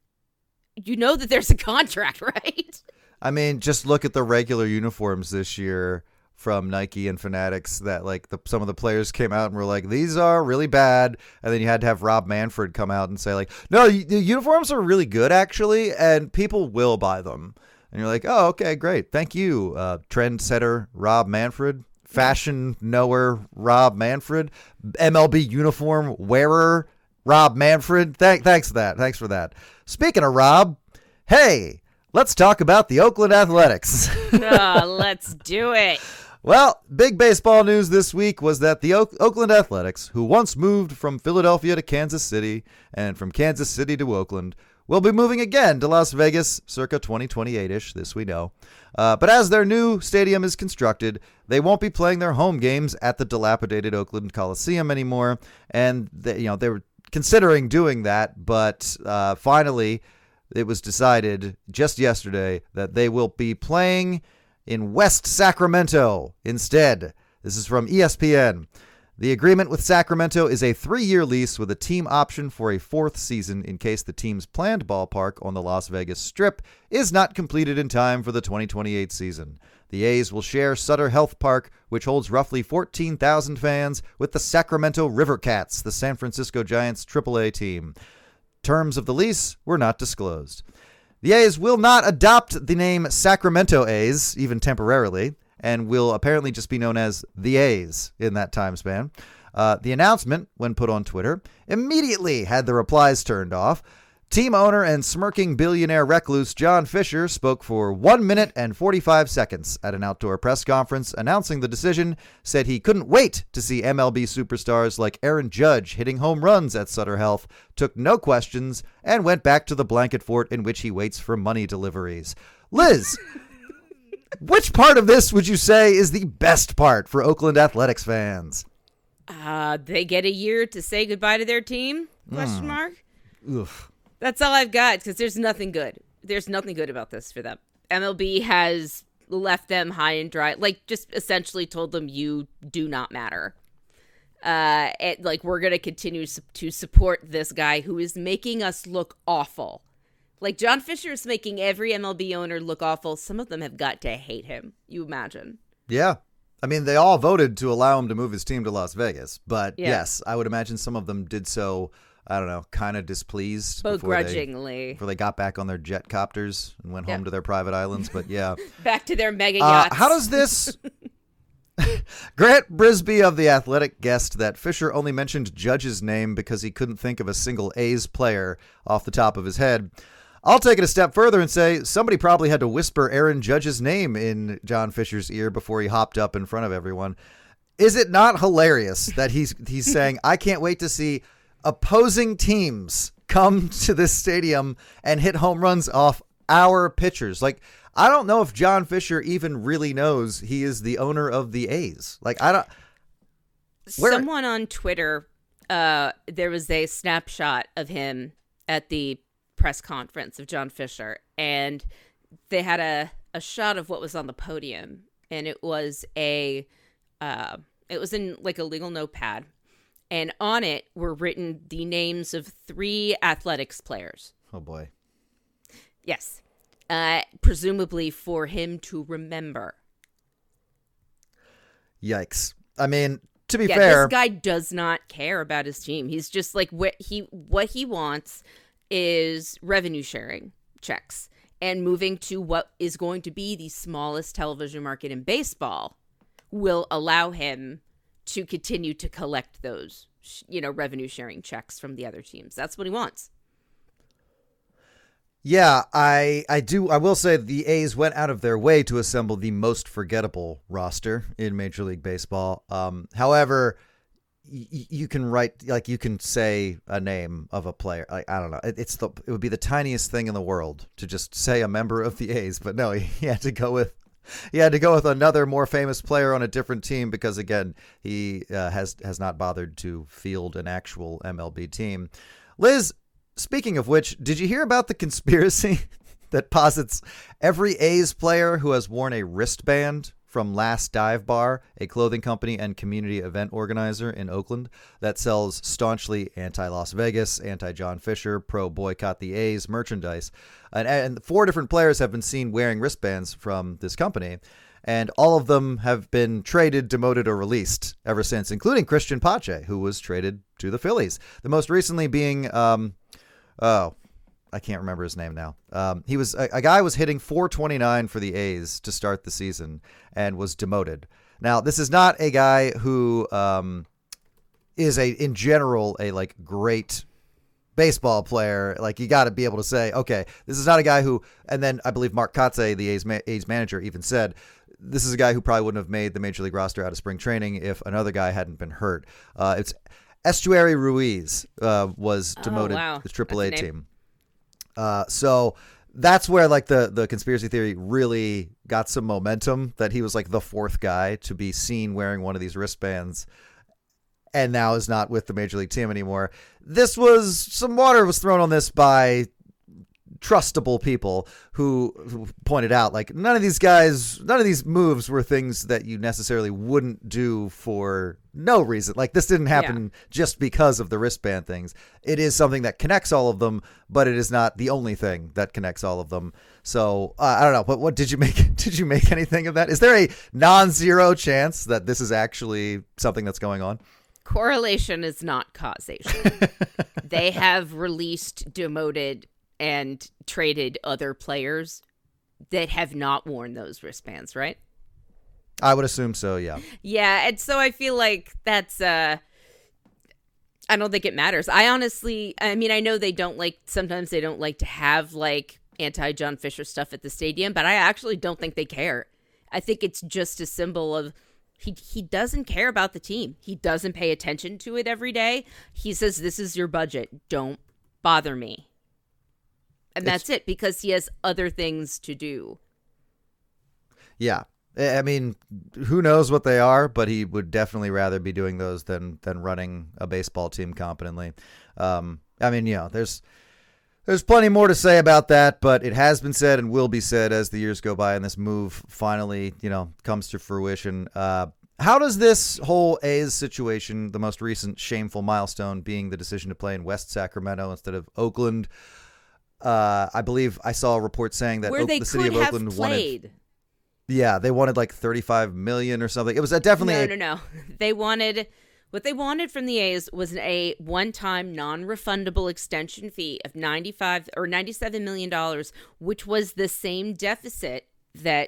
that there's a contract, right?" I mean, just look at the regular uniforms this year from Nike and Fanatics that some of the players came out and were like, these are really bad. And then you had to have Rob Manfred come out and say like, no, the uniforms are really good actually, and people will buy them. And you're like, oh, okay, great. Thank you. Trendsetter Rob Manfred, fashion knower Rob Manfred, MLB uniform wearer Rob Manfred. Thanks for that. Thanks for that. Speaking of Rob, hey, let's talk about the Oakland Athletics. Let's do it. Well, big baseball news this week was that the Oakland Athletics, who once moved from Philadelphia to Kansas City and from Kansas City to Oakland, will be moving again to Las Vegas circa 2028-ish, this we know. But as their new stadium is constructed, they won't be playing their home games at the dilapidated Oakland Coliseum anymore. And they were considering doing that, but finally it was decided just yesterday that they will be playing in West Sacramento instead. This is from ESPN. The agreement with Sacramento is a 3-year lease with a team option for a 4th season in case the team's planned ballpark on the Las Vegas Strip is not completed in time for the 2028 season. The A's will share Sutter Health Park, which holds roughly 14,000 fans, with the Sacramento River Cats, the San Francisco Giants' AAA team. Terms of the lease were not disclosed. The A's will not adopt the name Sacramento A's, even temporarily, and will apparently just be known as the A's in that time span. The announcement, when put on Twitter, immediately had the replies turned off. Team owner and smirking billionaire recluse John Fisher spoke for 1 minute and 45 seconds at an outdoor press conference announcing the decision, said he couldn't wait to see MLB superstars like Aaron Judge hitting home runs at Sutter Health, took no questions, and went back to the blanket fort in which he waits for money deliveries. Liz, which part of this would you say is the best part for Oakland Athletics fans? They get a year to say goodbye to their team? Question mark. Oof. That's all I've got, because there's nothing good. there's nothing good about this for them. MLB has left them high and dry, like just essentially told them you do not matter. We're going to continue to support this guy who is making us look awful. Like, John Fisher is making every MLB owner look awful. Some of them have got to hate him. You imagine. Yeah. I mean, they all voted to allow him to move his team to Las Vegas. But yes, I would imagine some of them did so, I don't know, kind of displeased. Begrudgingly. Before they got back on their jet copters and went home to their private islands. But yeah. Back to their mega yachts. How does this... Grant Brisbee of The Athletic guessed that Fisher only mentioned Judge's name because he couldn't think of a single A's player off the top of his head. I'll take it a step further and say somebody probably had to whisper Aaron Judge's name in John Fisher's ear before he hopped up in front of everyone. Is it not hilarious that he's saying, I can't wait to see opposing teams come to this stadium and hit home runs off our pitchers? Like, I don't know if John Fisher even really knows he is the owner of the A's. Like, I don't. Someone on Twitter, there was a snapshot of him at the press conference of John Fisher, and they had a shot of what was on the podium, and it was it was in like a legal notepad, and on it were written the names of 3 athletics players. Oh boy. Yes. Presumably for him to remember. Yikes. I mean, to be fair, this guy does not care about his team. He's just like, what he wants is revenue sharing checks and moving to what is going to be the smallest television market in baseball will allow him to continue to collect those, revenue sharing checks from the other teams. That's what he wants. Yeah, I will say the A's went out of their way to assemble the most forgettable roster in Major League Baseball. However, you can say a name of a player. Like, I don't know. It would be the tiniest thing in the world to just say a member of the A's, but no, he had to go with another more famous player on a different team because, again, he has not bothered to field an actual MLB team. Liz, speaking of which, did you hear about the conspiracy that posits every A's player who has worn a wristband from Last Dive Bar, a clothing company and community event organizer in Oakland that sells staunchly anti-Las Vegas, anti-John Fisher, pro-boycott the A's merchandise? And 4 different players have been seen wearing wristbands from this company, and all of them have been traded, demoted, or released ever since, including Christian Pache, who was traded to the Phillies. The most recently being... I can't remember his name now. He was a guy was hitting .429 for the A's to start the season and was demoted. Now, this is not a guy who is in general a great baseball player. Like, you got to be able to say, okay, this is not a guy who. And then I believe Mark Kotsay, the A's manager, even said this is a guy who probably wouldn't have made the Major League roster out of spring training if another guy hadn't been hurt. It's Estuary Ruiz was demoted to the AAA team. So that's where the conspiracy theory really got some momentum, that he was the 4th guy to be seen wearing one of these wristbands and now is not with the Major League team anymore. Some water was thrown on this by trustable people who pointed out none of these moves were things that you necessarily wouldn't do for no reason. This didn't happen just because of the wristband things. It is something that connects all of them, but it is not the only thing that connects all of them. So I don't know. But what did you make? Did you make anything of that? Is there a non-zero chance that this is actually something that's going on? Correlation is not causation. They have released, demoted, and traded other players that have not worn those wristbands, right? I would assume so, yeah. Yeah, and so I feel like that's, I don't think it matters. I know sometimes they don't like to have, anti-John Fisher stuff at the stadium, but I actually don't think they care. I think it's just a symbol of, he doesn't care about the team. He doesn't pay attention to it every day. He says, this is your budget. Don't bother me. And that's it, because he has other things to do. Yeah. I mean, who knows what they are, but he would definitely rather be doing those than running a baseball team competently. There's There's plenty more to say about that, but it has been said and will be said as the years go by and this move finally, comes to fruition. How does this whole A's situation, the most recent shameful milestone being the decision to play in West Sacramento instead of Oakland, I believe I saw a report saying that the city of Oakland wanted. Yeah, they wanted like $35 million or something. It was definitely no. What they wanted from the A's was a one-time non-refundable extension fee of $97 million, which was the same deficit that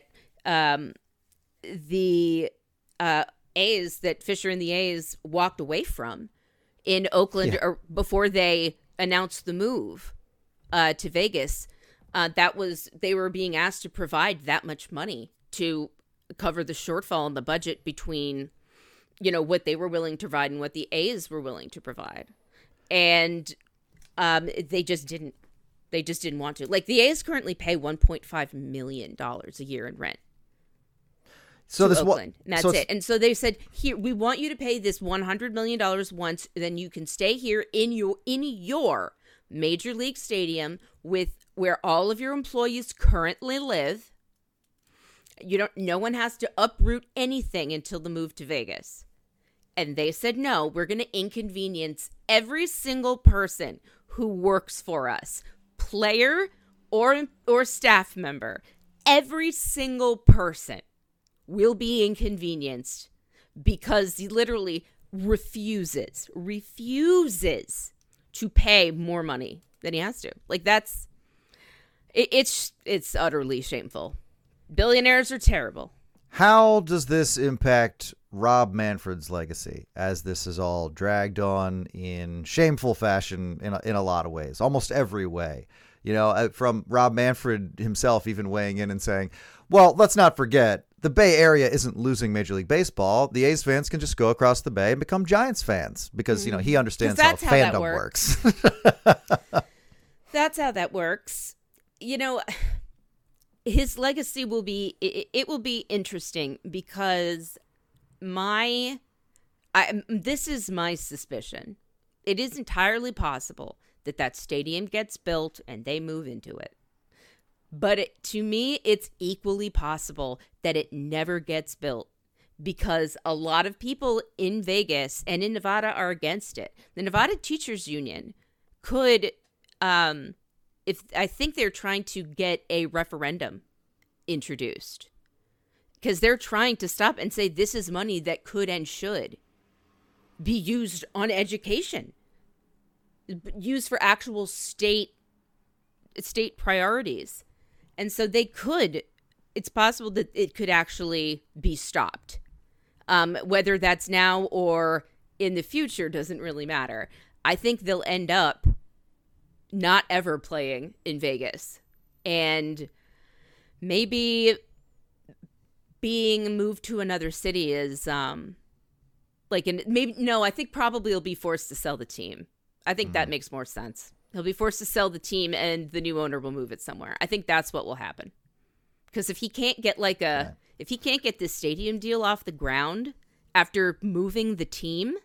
the A's, that Fisher and the A's walked away from in Oakland or before they announced the move to Vegas. They were being asked to provide that much money to cover the shortfall in the budget between what they were willing to provide and what the A's were willing to provide. And they just didn't want to. Like, the A's currently pay $1.5 million a year in rent. So this Oakland, and that's it. And so they said, here, we want you to pay this $100 million once, then you can stay here in your major league stadium where all of your employees currently live. No one has to uproot anything until the move to Vegas. And they said, no, we're going to inconvenience every single person who works for us, player or staff member. Every single person will be inconvenienced because he literally refuses to pay more money than he has to. Like, it's utterly shameful. Billionaires are terrible. How does this impact Rob Manfred's legacy as this is all dragged on in shameful fashion in a lot of ways, almost every way? From Rob Manfred himself even weighing in and saying, well, let's not forget, the Bay Area isn't losing Major League Baseball. The A's fans can just go across the Bay and become Giants fans because, he understands how fandom works. That's how that works. His legacy will be interesting because this is my suspicion. It is entirely possible that stadium gets built and they move into it. But to me, it's equally possible that it never gets built because a lot of people in Vegas and in Nevada are against it. The Nevada Teachers Union could, I think they're trying to get a referendum introduced because they're trying to stop and say this is money that could and should be used on education, used for actual state priorities. And so it's possible that it could actually be stopped. Whether that's now or in the future doesn't really matter. I think they'll end up not ever playing in Vegas and maybe being moved to another city is I think probably he'll be forced to sell the team. I think that makes more sense. He'll be forced to sell the team and the new owner will move it somewhere. I think that's what will happen. Because if he can't get if he can't get this stadium deal off the ground after moving the team,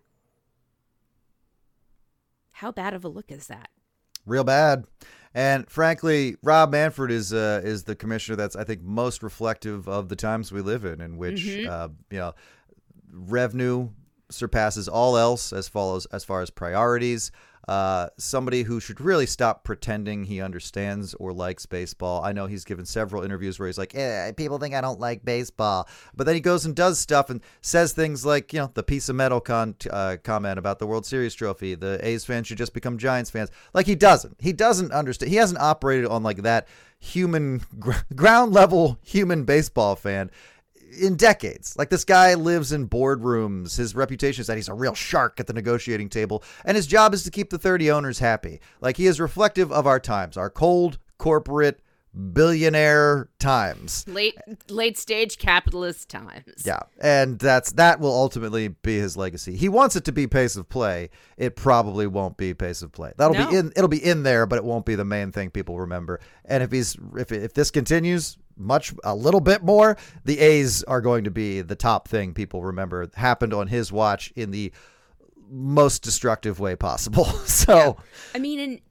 how bad of a look is that? Real bad. And frankly, Rob Manfred is the commissioner that's, I think, most reflective of the times we live in which revenue surpasses all else as far as priorities. Somebody who should really stop pretending he understands or likes baseball. I know he's given several interviews where he's like, people think I don't like baseball. But then he goes and does stuff and says things like, the piece of metal comment about the World Series trophy. The A's fans should just become Giants fans. Like, he doesn't understand. He hasn't operated on like that human ground level human baseball fan in decades. Like, this guy lives in boardrooms. His reputation is that he's a real shark at the negotiating table, and his job is to keep the 30 owners happy. Like, he is reflective of our times, our cold, corporate, billionaire times. Late stage capitalist times. Yeah, and that will ultimately be his legacy. He wants it to be pace of play. It probably won't be pace of play. It'll be in there, but it won't be the main thing people remember. And if this continues a little bit more, the A's are going to be the top thing people remember happened on his watch in the most destructive way possible. So, yeah. I mean,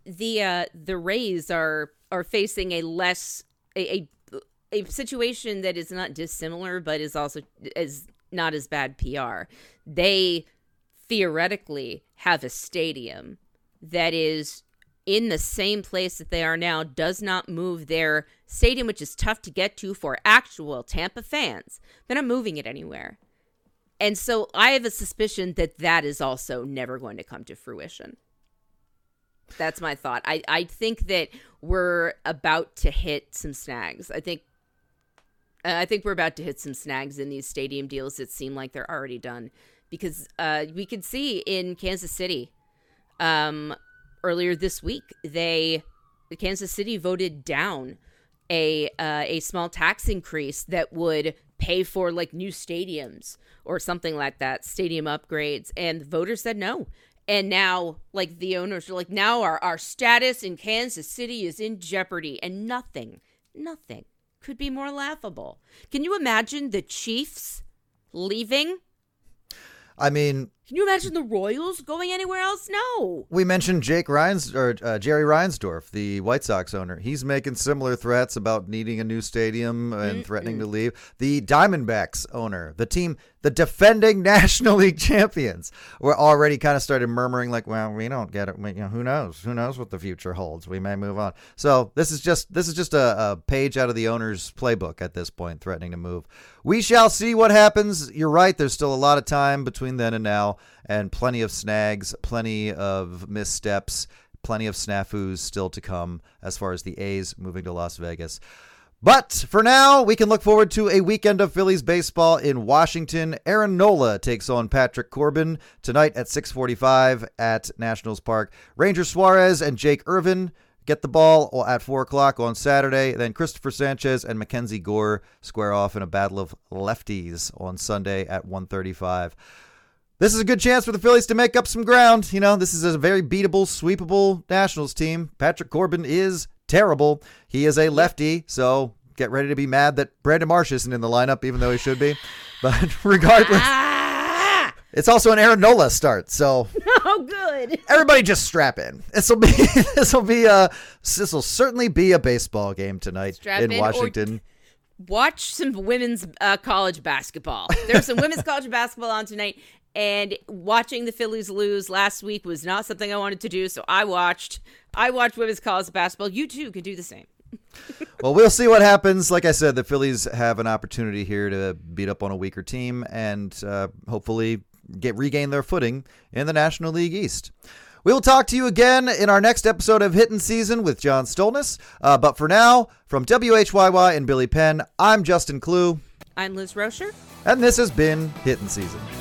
the Rays are facing a situation that is not dissimilar, but is also not as bad PR. They theoretically have a stadium that is in the same place that they are now, does not move their stadium, which is tough to get to for actual Tampa fans. They're not moving it anywhere. And so I have a suspicion that is also never going to come to fruition. That's my thought. I think that we're about to hit some snags. I think we're about to hit some snags in these stadium deals that seem like they're already done. Because we could see in Kansas City earlier this week, Kansas City voted down a small tax increase that would pay for like new stadiums or something like that, stadium upgrades, and the voters said no. And now, like, the owners are like, now our status in Kansas City is in jeopardy, and nothing could be more laughable. Can you imagine the Chiefs leaving? I mean, can you imagine the Royals going anywhere else? No. We mentioned Jerry Reinsdorf, the White Sox owner. He's making similar threats about needing a new stadium and threatening to leave. The Diamondbacks owner, the team, the defending National League champions, were already kind of started murmuring like, well, we don't get it. Who knows? Who knows what the future holds? We may move on. So this is just a page out of the owner's playbook at this point, threatening to move. We shall see what happens. You're right. There's still a lot of time between then and now, and plenty of snags, plenty of missteps, plenty of snafus still to come as far as the A's moving to Las Vegas. But for now, we can look forward to a weekend of Phillies baseball in Washington. Aaron Nola takes on Patrick Corbin tonight at 6:45 at Nationals Park. Ranger Suarez and Jake Irvin get the ball at 4 o'clock on Saturday. Then Christopher Sanchez and Mackenzie Gore square off in a battle of lefties on Sunday at 1:35. This is a good chance for the Phillies to make up some ground. This is a very beatable, sweepable Nationals team. Patrick Corbin is terrible. He is a lefty, so get ready to be mad that Brandon Marsh isn't in the lineup, even though he should be. But regardless, it's also an Aaron Nola start, so oh, good. Everybody just strap in. This will certainly be a baseball game tonight in Washington. Watch some women's college basketball. There's some women's college basketball on tonight. And watching the Phillies lose last week was not something I wanted to do, so I watched women's college basketball. You too can do the same. Well, we'll see what happens. Like I said, the Phillies have an opportunity here to beat up on a weaker team and hopefully regain their footing in the National League East. We will talk to you again in our next episode of Hittin' Season with John Stolnis. But for now, from WHYY and Billy Penn, I'm Justin Klugh. I'm Liz Rocher. And this has been Hittin' Season.